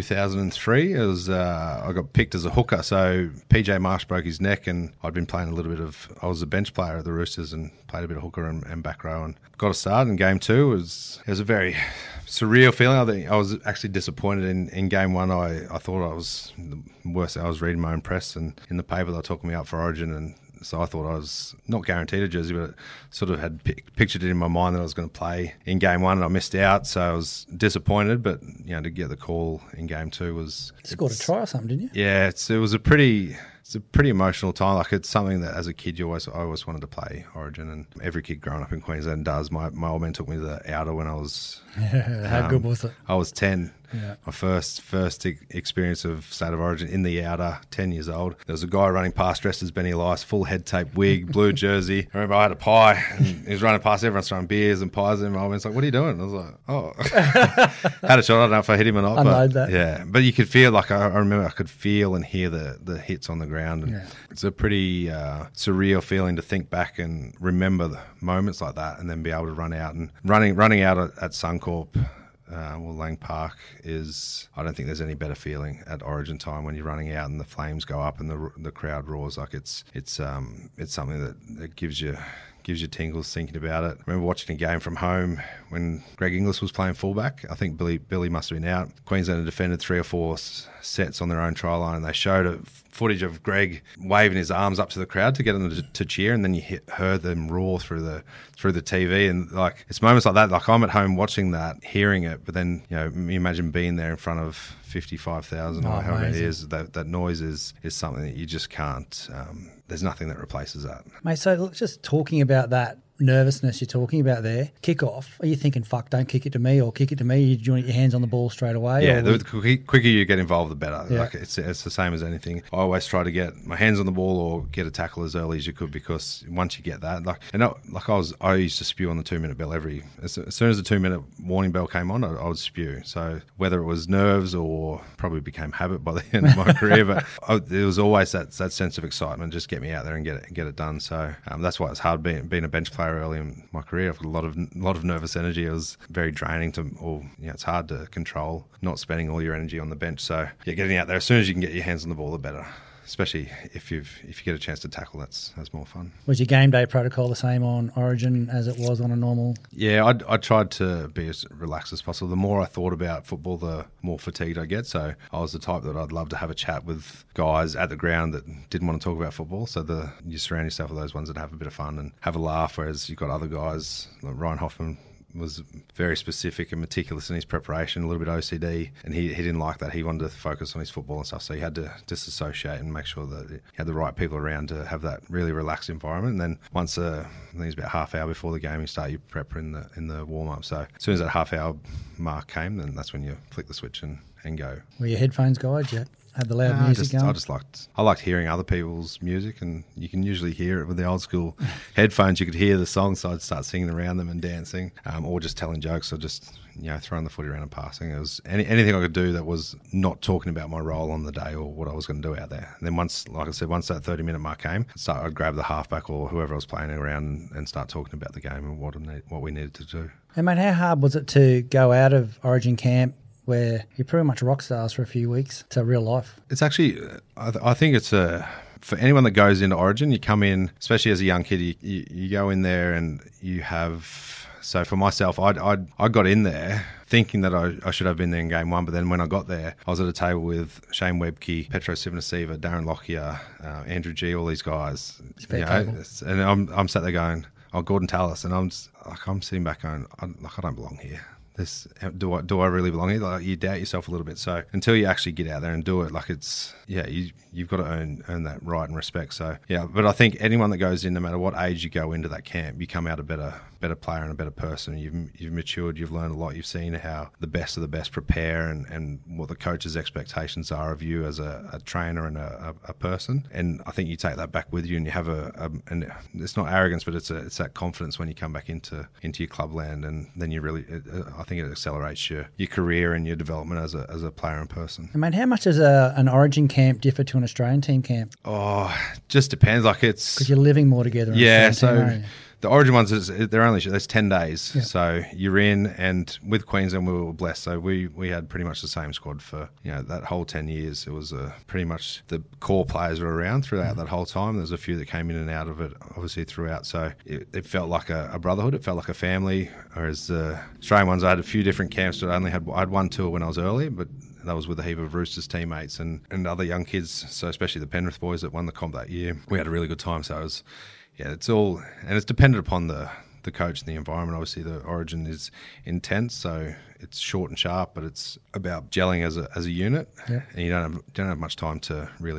2003. It was I got picked as a hooker. So PJ Marsh broke his neck, and I'd been playing a little bit of. I was a bench player at the Roosters and played a bit of hooker and back row, and got a start in game 2. It was a very surreal feeling. I think I was actually disappointed in game 1. I thought I was the worst. I was reading my own press and in the paper they were talking me up for Origin, and so I thought I was not guaranteed a jersey, but sort of had pictured it in my mind that I was going to play in game 1, and I missed out. So I was disappointed, but to get the call in game 2 was... You scored a try or something, didn't you? Yeah, it was a pretty emotional time. Like, it's something that as a kid I always wanted to play Origin, and every kid growing up in Queensland does. My old man took me to the outer when I was... How good was it? I was 10. my first experience of State of Origin in the outer, 10 years old. There was a guy running past dressed as Benny Elias, full head tape wig, blue jersey. I remember I had a pie and he was running past, everyone's throwing beers and pies at him. I was like, what are you doing? I was like, oh. Had a shot. I don't know if I hit him or not. Unload that. Yeah, but you could feel, like, I remember I could feel and hear the hits on the ground. And it's a pretty surreal feeling to think back and remember the moments like that, and then be able to run out and running out at Suncorp. Lang Park is, I don't think there's any better feeling at Origin time when you're running out and the flames go up and the crowd roars. Like it's something that gives you tingles thinking about it. I remember watching a game from home when Greg Inglis was playing fullback. I think Billy must have been out. Queensland had defended 3 or 4 sets on their own try line, and they showed footage of Greg waving his arms up to the crowd to get them to cheer, and then you heard them roar through the TV. And like, it's moments like that. Like, I'm at home watching that, hearing it, but then, you imagine being there in front of 55,000 or however it is. That noise is something that you just can't. There's nothing that replaces that. Mate, so just talking about that nervousness you're talking about there, kick-off, are you thinking, fuck, don't kick it to me, or kick it to me? Do you want your hands on the ball straight away? Yeah, the quicker you get involved, the better. Yeah. Like, it's the same as anything. I always try to get my hands on the ball or get a tackle as early as you could, because once you get that, I used to spew on the 2-minute bell as soon as the 2-minute warning bell came on, I would spew. So whether it was nerves or probably became habit by the end of my career, but there was always that sense of excitement, just get me out there and get it done. So that's why it's hard being a bench player early in my career. I've got a lot of nervous energy. It was very draining it's hard to control not spending all your energy on the bench. So getting out there as soon as you can get your hands on the ball, the better. Especially if you get a chance to tackle, that's more fun. Was your game day protocol the same on Origin as it was on a normal? Yeah, I tried to be as relaxed as possible. The more I thought about football, the more fatigued I get. So I was the type that I'd love to have a chat with guys at the ground that didn't want to talk about football. So you surround yourself with those ones that have a bit of fun and have a laugh, whereas you've got other guys like Ryan Hoffman was very specific and meticulous in his preparation, a little bit OCD, and he didn't like that. He wanted to focus on his football and stuff, so he had to disassociate and make sure that he had the right people around to have that really relaxed environment. And then once, I think it's about half hour before the game, you start your prep in the warm-up. So as soon as that half hour mark came, then that's when you flick the switch and go. Were your headphones guide yet? Had the loud music going? I liked hearing other people's music, and you can usually hear it with the old school headphones. You could hear the song, so I'd start singing around them and dancing, or just telling jokes, or just throwing the footy around and passing. It was anything I could do that was not talking about my role on the day or what I was going to do out there. And then once that 30-minute mark came, I'd grab the halfback or whoever I was playing around and start talking about the game and what we needed to do. And mate, how hard was it to go out of Origin camp, where you're pretty much rock stars for a few weeks, to real life? It's actually, I think it's for anyone that goes into Origin, you come in, especially as a young kid, you go in there and you have, so for myself, I got in there thinking that I should have been there in game one, but then when I got there, I was at a table with Shane Webke, Petro Sivanasiva, Darren Lockyer, Andrew G, all these guys. And I'm sat there going, Gordon Tallis, and I'm sitting back going, I don't belong here. Do I really belong here? Like, you doubt yourself a little bit. So until you actually get out there and do it, you've got to earn that right and respect. So but I think anyone that goes in, no matter what age you go into that camp, you come out a better player and a better person. You've matured, you've learned a lot, you've seen how the best of the best prepare and what the coach's expectations are of you as a trainer and a person. And I think you take that back with you, and you have and it's not arrogance, but it's that confidence when you come back into your clubland, and then you really, I think it accelerates your career and your development as a player and person. And mate, how much does an Origin camp differ to an Australian team camp? Oh, just depends. Like, it's because you're living more together. The Origin ones, there's 10 days. Yeah. So you're in, and with Queensland we were blessed. So we had pretty much the same squad for that whole 10 years. It was pretty much the core players were around throughout that whole time. There's a few that came in and out of it, obviously, throughout. So it felt like a brotherhood. It felt like a family. Whereas the Australian ones, I had a few different camps, but I had one tour when I was early, but that was with a heap of Roosters teammates and other young kids. So especially the Penrith boys that won the comp that year. We had a really good time. So it was. Yeah, it's all, and it's dependent upon the coach and the environment. Obviously, the Origin is intense, so it's short and sharp, but it's about gelling as a unit, and you don't have much time to really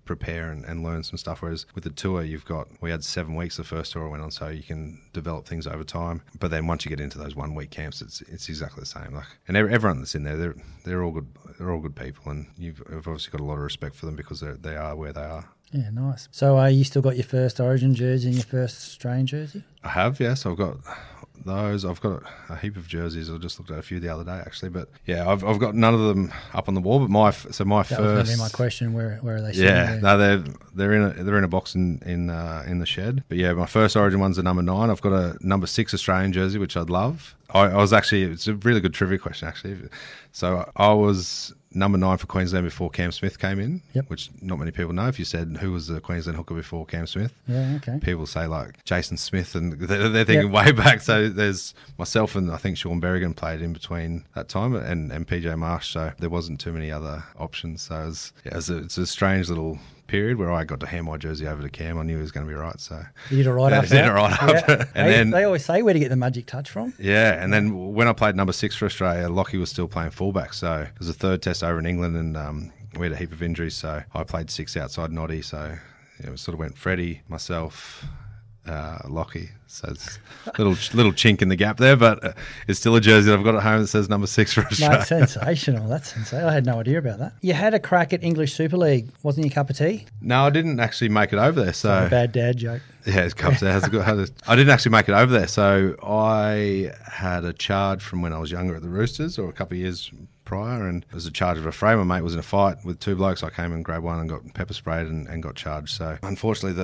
prepare and learn some stuff. Whereas with the tour, we had 7 weeks the first tour I went on, so you can develop things over time. But then once you get into those 1 week camps, it's exactly the same. And everyone that's in there, they're all good. They're all good people, and you've obviously got a lot of respect for them because they are where they are. Yeah, nice. So you still got your first Origin jersey and your first Australian jersey? I have, yes. I've got those. I've got a heap of jerseys. I just looked at a few the other day, actually. But yeah, I've got none of them up on the wall. But my that first. was going to be my question. Where are they? Yeah, no, they're in a box in the shed. But yeah, my first Origin one's a number 9. I've got a number 6 Australian jersey, which I'd love. I was actually, it's a really good trivia question, actually. So I was number 9 for Queensland before Cam Smith came in, which not many people know. If you said who was the Queensland hooker before Cam Smith, people say like Jason Smith, and they're thinking way back. So there's myself and I think Sean Berrigan played in between that time, and PJ Marsh. So there wasn't too many other options. So it's a strange little period where I got to hand my jersey over to Cam. I knew he was going to be right. So you did it right after that? Right after. And then they always say where to get the magic touch from. Yeah, and then when I played number 6 for Australia, Lockie was still playing fullback. So it was a third test over in England, and we had a heap of injuries. So I played 6 outside Noddy. So it sort of went Freddie, myself, Lockie. So it's a little chink in the gap there, but it's still a jersey that I've got at home that says number 6 for Australia. Mate, sensational. That's sensational. I had no idea about that. You had a crack at English Super League. Wasn't your cup of tea? No, I didn't actually make it over there. So a bad dad joke. Yeah, it's cups there. I didn't actually make it over there. So I had a charge from when I was younger at the Roosters, or a couple of years prior, and it was a charge of a frame. My mate was in a fight with 2 blokes. I came and grabbed one and got pepper sprayed and got charged. So unfortunately,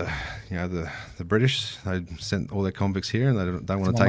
the British, they sent all their convicts here, and they don't want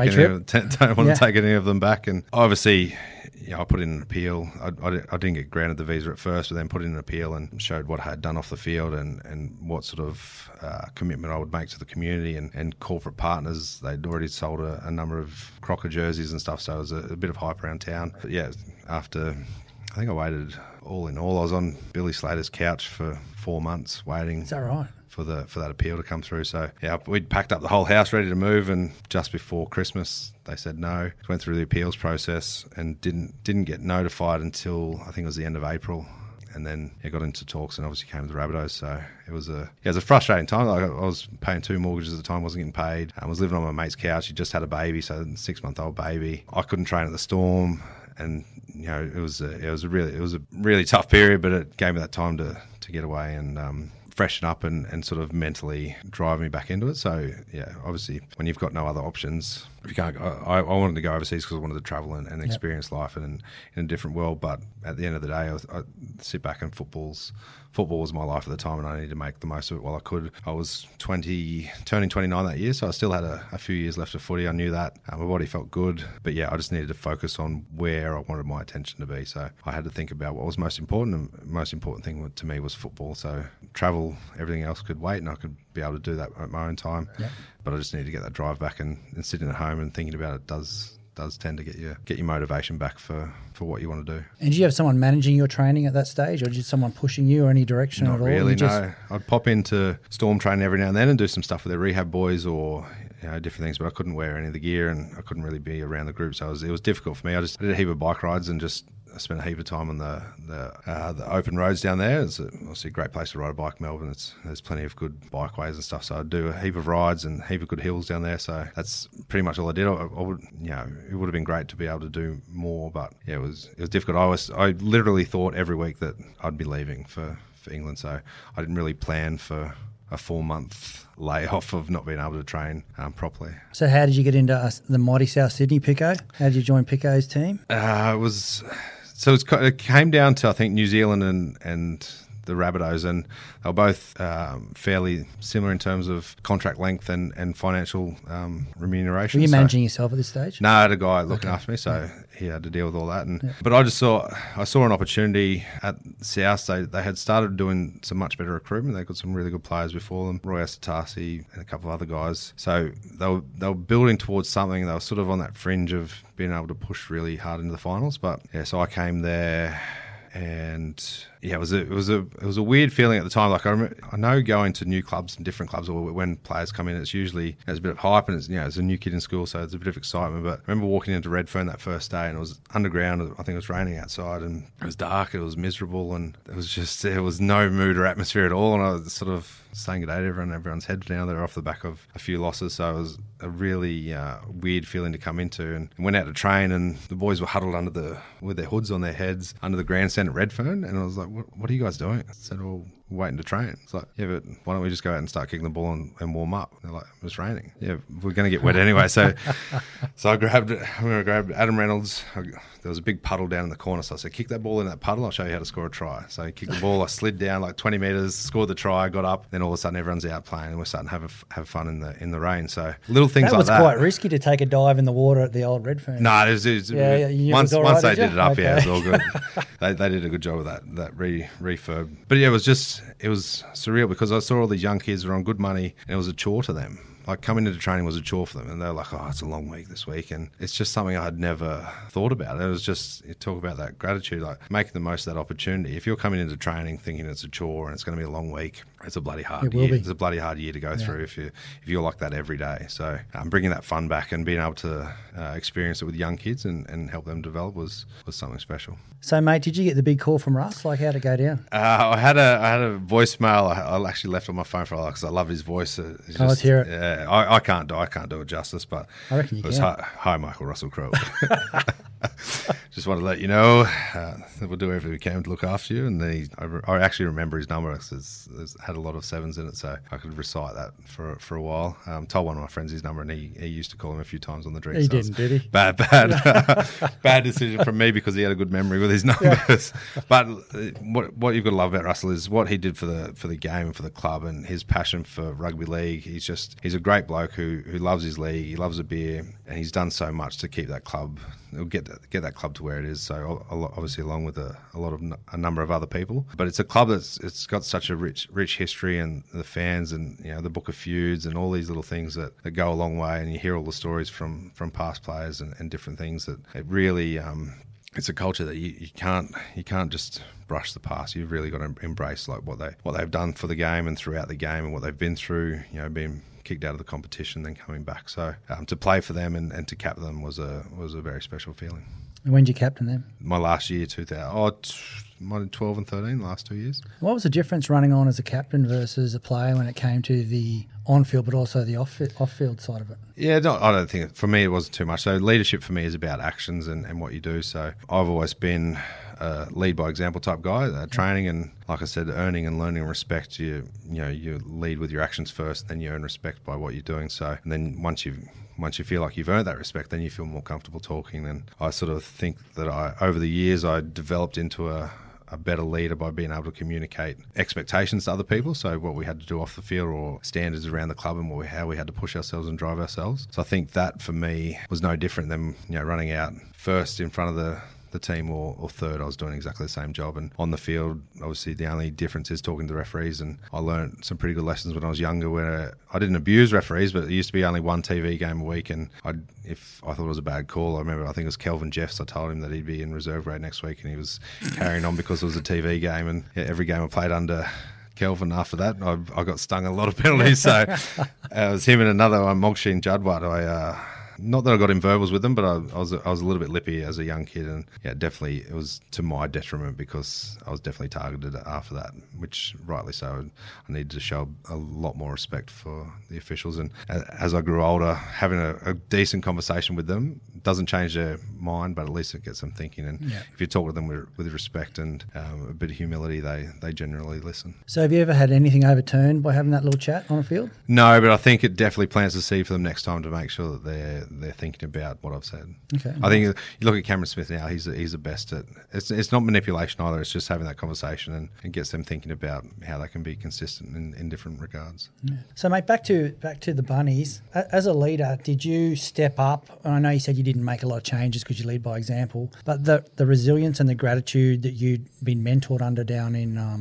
to take any of them back. And obviously, I put in an appeal. I didn't get granted the visa at first, but then put in an appeal and showed what I had done off the field and what sort of commitment I would make to the community and corporate partners. They'd already sold a number of Crocker jerseys and stuff, so it was a bit of hype around town. But yeah, after, I think I waited, all in all, I was on Billy Slater's couch for 4 months waiting. Is that right? For that appeal to come through. So yeah, we'd packed up the whole house ready to move, and just before Christmas they said no. Went through the appeals process and didn't get notified until I think it was the end of April. And then got into talks and obviously came to the Rabbitohs. So it was a frustrating time. I was paying 2 mortgages at the time, wasn't getting paid. I was living on my mate's couch. He just had a baby, so a 6-month-old baby. I couldn't train at the Storm, and it was a really tough period. But it gave me that time to get away and freshen up and sort of mentally drive me back into it. So yeah, obviously when you've got no other options, you can't go. I wanted to go overseas because I wanted to travel and experience life in a different world. But at the end of the day, I sit back and football was my life at the time, and I needed to make the most of it while I could. I was turning 29 that year, so I still had a few years left of footy. I knew that. My body felt good, but yeah, I just needed to focus on where I wanted my attention to be. So I had to think about what was most important, and the most important thing to me was football. So travel, everything else could wait, and I could be able to do that at my own time. Yep. But I just needed to get that drive back, and sitting at home and thinking about it does tend to get your motivation back for what you want to do. And did you have someone managing your training at that stage, or did someone pushing you or any direction Not at all? Really, no. I'd pop into Storm training every now and then and do some stuff with their rehab boys or different things, but I couldn't wear any of the gear and I couldn't really be around the group, so it was difficult for me. I did a heap of bike rides and just spent a heap of time on the open roads down there. It's obviously a great place to ride a bike, Melbourne. There's plenty of good bikeways and stuff, so I'd do a heap of rides and a heap of good hills down there. So that's pretty much all I did. I would, it would have been great to be able to do more, but yeah, it was difficult. I literally thought every week that I'd be leaving for England, so I didn't really plan for a 4-month layoff of not being able to train properly. So how did you get into the mighty South Sydney Pico? How did you join Pico's team? It came down to, I think, New Zealand and the Rabbitohs, and they were both fairly similar in terms of contract length and financial remuneration. Were you managing yourself at this stage? No, I had a guy looking after me, so he had to deal with all that. But I saw an opportunity at South. They had started doing some much better recruitment. They got some really good players before them, Roy Asatasi and a couple of other guys. So they were building towards something. They were sort of on that fringe of being able to push really hard into the finals. But yeah, so I came there. And yeah, it was a weird feeling at the time. Like I know going to new clubs and different clubs, or when players come in, it's usually there's a bit of hype, and it's it's a new kid in school, so there's a bit of excitement. But I remember walking into Redfern that first day, and it was underground. I think it was raining outside, and it was dark. It was miserable, and there was no mood or atmosphere at all. And I was sort of saying good day to everyone. Everyone's heads down. They're off the back of a few losses, so it was a really weird feeling to come into. And went out to train, and the boys were huddled with their hoods on their heads under the grandstand at Redfern, and I was like, what are you guys doing? I said, well, we're waiting to train. It's like, yeah, but why don't we just go out and start kicking the ball and warm up? They're like, it's raining. Yeah, we're going to get wet anyway. So I grabbed Adam Reynolds. There was a big puddle down in the corner, so I said, kick that ball in that puddle, I'll show you how to score a try. So I kicked the ball, I slid down like 20 metres, scored the try, got up, then all of a sudden everyone's out playing and we're starting to have fun in the rain. So little things like that. That was quite risky to take a dive in the water at the old Redfern. No, it was once they did it up, okay. yeah, it was all good. they did a good job of that refurb. But yeah, it was surreal because I saw all these young kids were on good money and it was a chore to them. Like coming into training was a chore for them, and they're like, "Oh, it's a long week this week," and it's just something I had never thought about. It was just you talk about that gratitude, like making the most of that opportunity. If you're coming into training thinking it's a chore and it's going to be a long week, it's a bloody hard year. It's a bloody hard year to go through if you're like that every day. So bringing that fun back and being able to experience it with young kids and help them develop was something special. So, mate, did you get the big call from Russ? Like, how'd it go down? I had a voicemail. I actually left on my phone for a while because I love his voice. Let's hear it. Yeah, I can't do it justice, but I reckon you can. Hi, Michael Russell Crowe. Just want to let you know that we'll do everything we can to look after you. And I actually remember his number because it had a lot of sevens in it, so I could recite that for a while. Told one of my friends his number, and he used to call him a few times on the drinks. He didn't, did he? Bad decision from me because he had a good memory with his numbers. Yeah. But what you've got to love about Russell is what he did for the game and for the club, and his passion for rugby league. He's a great bloke who loves his league. He loves a beer, and he's done so much to keep that club. Get that club to where it is. So obviously, along with a number of other people, but it's a club it's got such a rich history, and the fans, and the Book of Feuds, and all these little things that go a long way. And you hear all the stories from past players and different things that it really. It's a culture that you can't just brush the past. You've really got to embrace like what they've done for the game and throughout the game, and what they've been through. Being kicked out of the competition, then coming back. So to play for them and to cap them was a very special feeling. And when did you captain them? My last year, 12 and 13, last 2 years. What was the difference running on as a captain versus a player when it came to the on-field but also the off-field side of it? Yeah, I don't think, for me it wasn't too much. So leadership for me is about actions and what you do. So I've always been a lead by example type guy, training and, like I said, earning and learning respect. You lead with your actions first, then you earn respect by what you're doing. So, and then once you feel like you've earned that respect, then you feel more comfortable talking. And I sort of think that over the years I developed into a better leader by being able to communicate expectations to other people. So what we had to do off the field, or standards around the club, and how we had to push ourselves and drive ourselves. So I think that for me was no different than running out first in front of the team or third. I was doing exactly the same job, and on the field obviously the only difference is talking to the referees. And I learned some pretty good lessons when I was younger, where I didn't abuse referees, but it used to be only one TV game a week, and if I thought it was a bad call, I think it was Kelvin Jeffs, I told him that he'd be in reserve grade next week, and he was carrying on because it was a TV game. And every game I played under Kelvin after that, I got stung a lot of penalties. So it was him and another one, Mogsheen Jadwat. Not that I got in verbals with them, but I was a little bit lippy as a young kid, and definitely it was to my detriment because I was definitely targeted after that, which rightly so. I needed to show a lot more respect for the officials, and as I grew older, having a decent conversation with them doesn't change their mind, but at least it gets them thinking. And if you talk to them with respect and a bit of humility, they generally listen. So have you ever had anything overturned by having that little chat on a field? No, but I think it definitely plants a seed for them next time to make sure that they're thinking about what I've said. Okay. I think you look at Cameron Smith now, he's the best at it's not manipulation either, it's just having that conversation and gets them thinking about how they can be consistent in different regards. Yeah. So mate, back to the Bunnies. As a leader, did you step up? And I know you said you didn't make a lot of changes because you lead by example, but the resilience and the gratitude that you'd been mentored under down in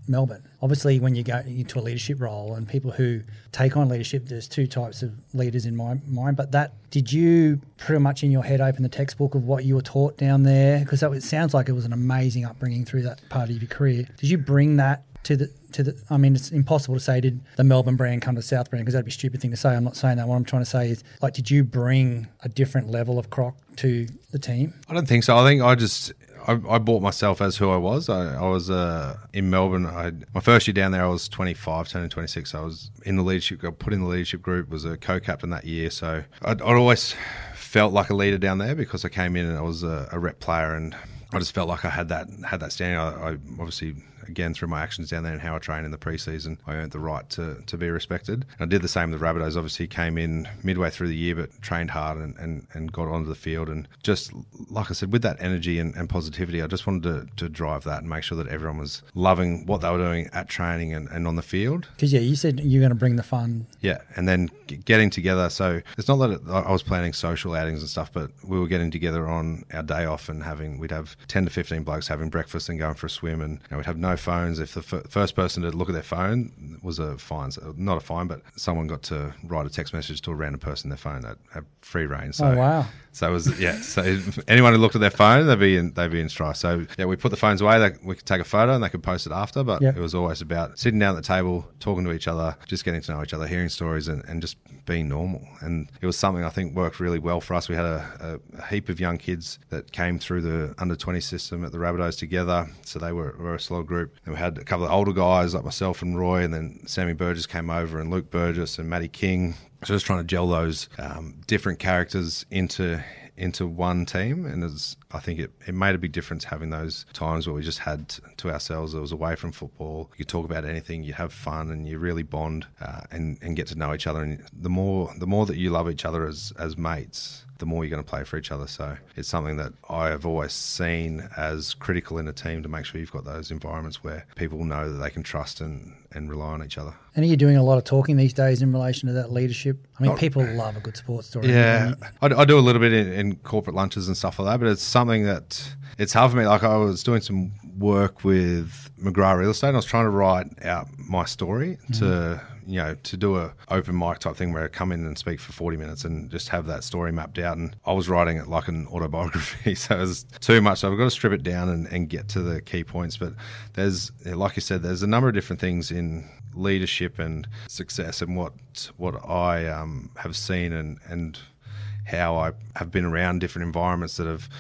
Melbourne. Obviously, when you go into a leadership role and people who take on leadership, there's two types of leaders in my mind. But did you pretty much in your head open the textbook of what you were taught down there? Because it sounds like it was an amazing upbringing through that part of your career. Did you bring that to the? I mean, it's impossible to say did the Melbourne brand come to the South brand, because that'd be a stupid thing to say. I'm not saying that. What I'm trying to say is, like, did you bring a different level of Croc to the team? I don't think so. I think I bought myself as who I was. I was in Melbourne. My first year down there, I was 25, turning 26. I was in the leadership. Got put in the leadership group. Was a co-captain that year. So I'd always felt like a leader down there because I came in and I was a rep player, and I just felt like I had that standing. I obviously, again, through my actions down there and how I trained in the pre-season, I earned the right to be respected. And I did the same with the Rabbitohs. Obviously came in midway through the year, but trained hard and got onto the field. And just, like I said, with that energy and positivity, I just wanted to drive that and make sure that everyone was loving what they were doing at training and on the field. Because, yeah, you said you're going to bring the fun. Yeah, and then getting together. So it's not that I was planning social outings and stuff, but we were getting together on our day off and we'd have 10 to 15 blokes having breakfast and going for a swim, and we'd have no phones. If the first person to look at their phone was a fine, not a fine, but someone got to write a text message to a random person on their phone. They'd have free reign. So, oh, wow. So it was, yeah. So if anyone who looked at their phone, they'd be in strife. So yeah, we put the phones away. We could take a photo and they could post it after. But It was always about sitting down at the table, talking to each other, just getting to know each other, hearing stories, and just being normal. And it was something I think worked really well for us. We had a heap of young kids that came through the under-20 system at the Rabbitohs together. So they were a slow group. And we had a couple of older guys like myself and Roy, and then Sammy Burgess came over, and Luke Burgess and Matty King. So just trying to gel those different characters into one team, and I think it made a big difference having those times where we just had to ourselves. It was away from football. You could talk about anything, you have fun, and you really bond and get to know each other. And the more that you love each other as mates, the more you're going to play for each other. So it's something that I have always seen as critical in a team, to make sure you've got those environments where people know that they can trust and rely on each other. And are you doing a lot of talking these days in relation to that leadership? I mean, people love a good sports story. Yeah, I do a little bit in corporate lunches and stuff like that, but it's something that it's hard for me. Like, I was doing some work with McGrath Real Estate, and I was trying to write out my story to do a open mic type thing where I come in and speak for 40 minutes and just have that story mapped out. And I was writing it like an autobiography, so it was too much. So I've got to strip it down and get to the key points. But there's, like you said, there's a number of different things in leadership and success, and what I have seen and how I have been around different environments that have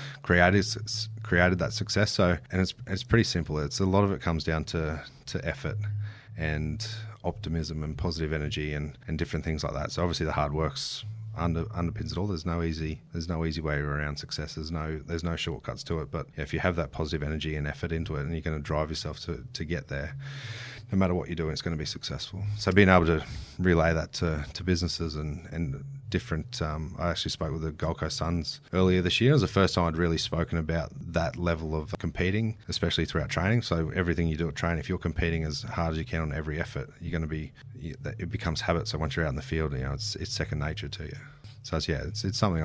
created that success. So, and it's pretty simple. It's a lot of it comes down to effort and optimism and positive energy and different things like that. So obviously the hard work's underpins it all. There's no easy way around success. There's no shortcuts to it. But if you have that positive energy and effort into it, and you're going to drive yourself to get there, no matter what you're doing, it's going to be successful. So being able to relay that to businesses and different, I actually spoke with the Gold Coast Suns earlier this year. It was the first time I'd really spoken about that level of competing, especially throughout training. So everything you do at training, if you're competing as hard as you can on every effort, you're going to be, it becomes habit. So once you're out in the field, it's second nature to you. So it's something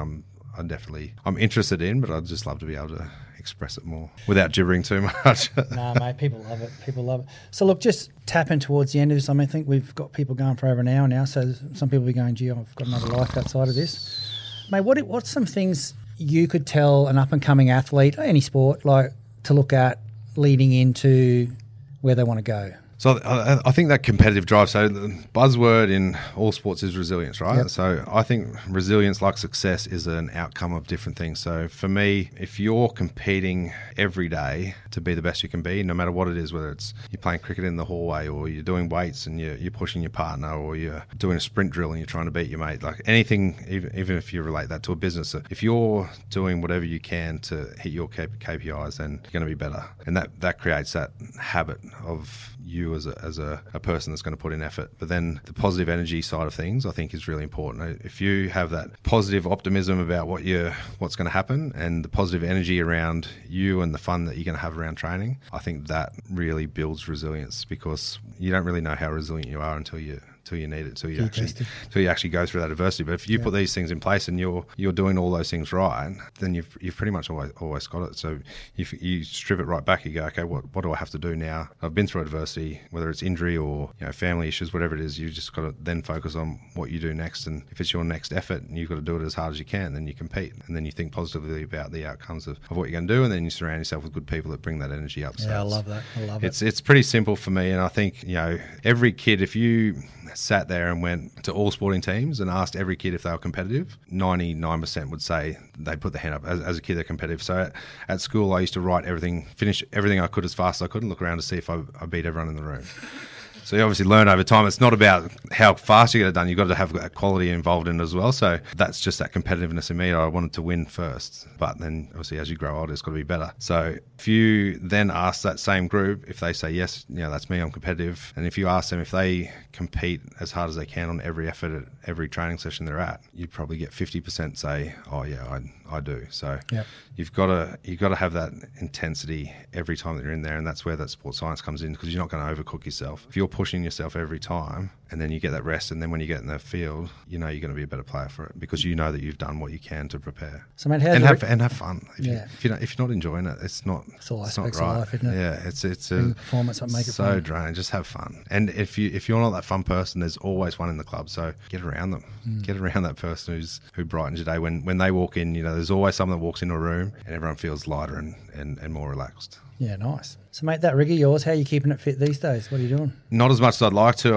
I'm interested in, but I'd just love to be able to express it more without gibbering too much. No, mate, people love it. So look, just tapping towards the end of this. I mean, I think we've got people going for over an hour now, so some people will be going, gee, I've got another life outside of this. Mate, what's some things you could tell an up-and-coming athlete, any sport, like, to look at leading into where they want to go? So I think that competitive drive, so the buzzword in all sports is resilience, right? Yep. So I think resilience, like success, is an outcome of different things. So for me, if you're competing every day to be the best you can be, no matter what it is, whether it's you're playing cricket in the hallway, or you're doing weights and you're pushing your partner, or you're doing a sprint drill and you're trying to beat your mate, like anything, even if you relate that to a business, if you're doing whatever you can to hit your KPIs, then you're going to be better. And that creates that habit of you as a person that's going to put in effort. But then the positive energy side of things, I think, is really important. If you have that positive optimism about what's going to happen, and the positive energy around you and the fun that you're going to have around training, I think that really builds resilience, because you don't really know how resilient you are until you till you need it, till you actually go through that adversity. But if you put these things in place and you're doing all those things right, then you've pretty much always got it. So if you strip it right back, you go, okay, what do I have to do now? I've been through adversity, whether it's injury or family issues, whatever it is. You just got to then focus on what you do next, and if it's your next effort and you've got to do it as hard as you can, then you compete, and then you think positively about the outcomes of what you're going to do, and then you surround yourself with good people that bring that energy up. I love that. It's pretty simple for me, and I think every kid, if you sat there and went to all sporting teams and asked every kid if they were competitive, 99% would say they put their hand up. As a kid, they're competitive. So at school, I used to finish everything I could as fast as I could, and look around to see if I beat everyone in the room. So you obviously learn over time. It's not about how fast you get it done. You've got to have that quality involved in it as well. So that's just that competitiveness in me. I wanted to win first. But then obviously as you grow older, it's got to be better. So if you then ask that same group, if they say, yes, that's me, I'm competitive. And if you ask them if they compete as hard as they can on every effort at every training session they're at, you'd probably get 50% say, oh yeah, I do. So you've got to have that intensity every time that you're in there. And that's where that sports science comes in, because you're not going to overcook yourself. If you're pushing yourself every time and then you get that rest, and then when you get in the field, you're going to be a better player for it, because you know that you've done what you can to prepare. So mate, have fun. If you're not enjoying it, it's all aspects not right. of life, isn't it? Yeah, it's a performance what make it so fun. draining. Just have fun. And if you're not that fun person, there's always one in the club. So get around them. Get around that person who brightens your day. When they walk in, there's always someone that walks into a room and everyone feels lighter and more relaxed. Yeah, nice. So, mate, that rig of yours, how are you keeping it fit these days? What are you doing? Not as much as I'd like to.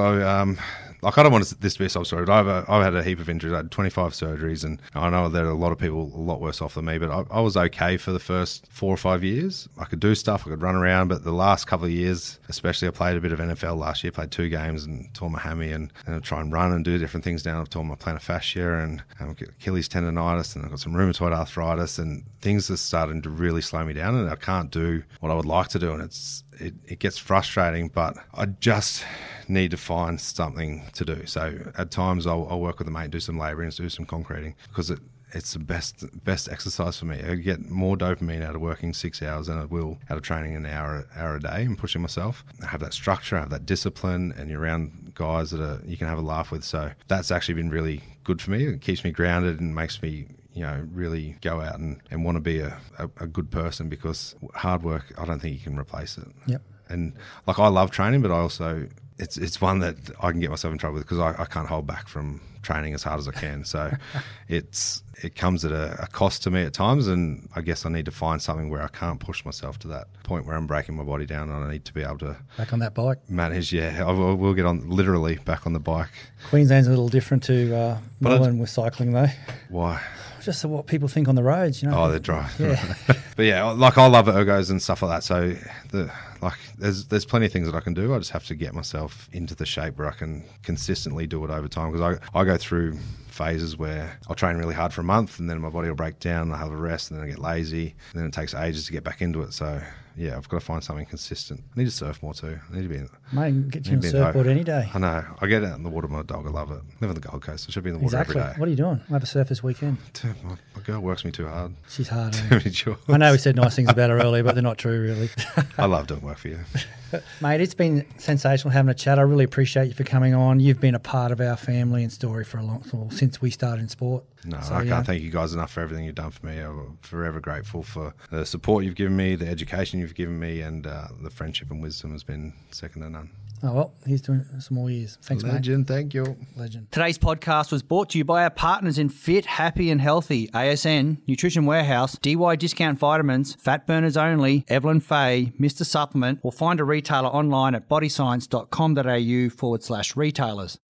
I don't want this to be a sob story, but I've had a heap of injuries. I had 25 surgeries, and I know there are a lot of people a lot worse off than me, but I was okay for the first 4 or 5 years. I could do stuff, I could run around, but the last couple of years, especially, I played a bit of NFL last year, played 2 games and tore my hammy, and I try and run and do different things down. I've torn my plantar fascia and Achilles tendonitis, and I've got some rheumatoid arthritis, and things are starting to really slow me down, and I can't do what I would like to do, and it gets frustrating, but I just need to find something to do. So at times I'll work with a mate, do some labouring, do some concreting, because it's the best exercise for me. I get more dopamine out of working 6 hours than I will out of training an hour a day and pushing myself. I have that structure, I have that discipline, and you're around guys that you can have a laugh with. So that's actually been really good for me. It keeps me grounded and makes me really go out and want to be a good person, because hard work, I don't think you can replace it. Yep. And I love training, but I also it's one that I can get myself in trouble with, because I can't hold back from training as hard as I can. So it comes at a cost to me at times, and I guess I need to find something where I can't push myself to that point where I'm breaking my body down, and I need to be able to back on that bike manage. I will get on literally back on the bike. Queensland's a little different to Melbourne with cycling though. Why? Just what people think on the roads, Oh, they're dry. Yeah. But yeah, I love ergos and stuff like that. So there's plenty of things that I can do. I just have to get myself into the shape where I can consistently do it over time, because I go through phases where I'll train really hard for a month, and then my body will break down, and I'll have a rest, and then I get lazy, and then it takes ages to get back into it. So yeah, I've got to find something consistent. I need to surf more too. I need to be in Mate, get you on a surfboard any day. I know. I get out in the water with my dog. I love it. I live on the Gold Coast. I should be in the water every day. What are you doing? I have a surf this weekend. My girl works me too hard. She's hard. Sure. I know we said nice things about her earlier, but they're not true, really. I love doing work for you. Mate, it's been sensational having a chat. I really appreciate you for coming on. You've been a part of our family and story since we started in sport. No, so, I can't thank you guys enough for everything you've done for me. I'm forever grateful for the support you've given me, the education you've given me, and the friendship and wisdom has been second to none. Oh, well, he's doing some more years. Thanks, Legend, mate. Thank you. Legend. Today's podcast was brought to you by our partners in Fit, Happy and Healthy, ASN, Nutrition Warehouse, DY Discount Vitamins, Fat Burners Only, Evelyn Faye, Mr. Supplement, or find a retailer online at bodyscience.com.au/retailers.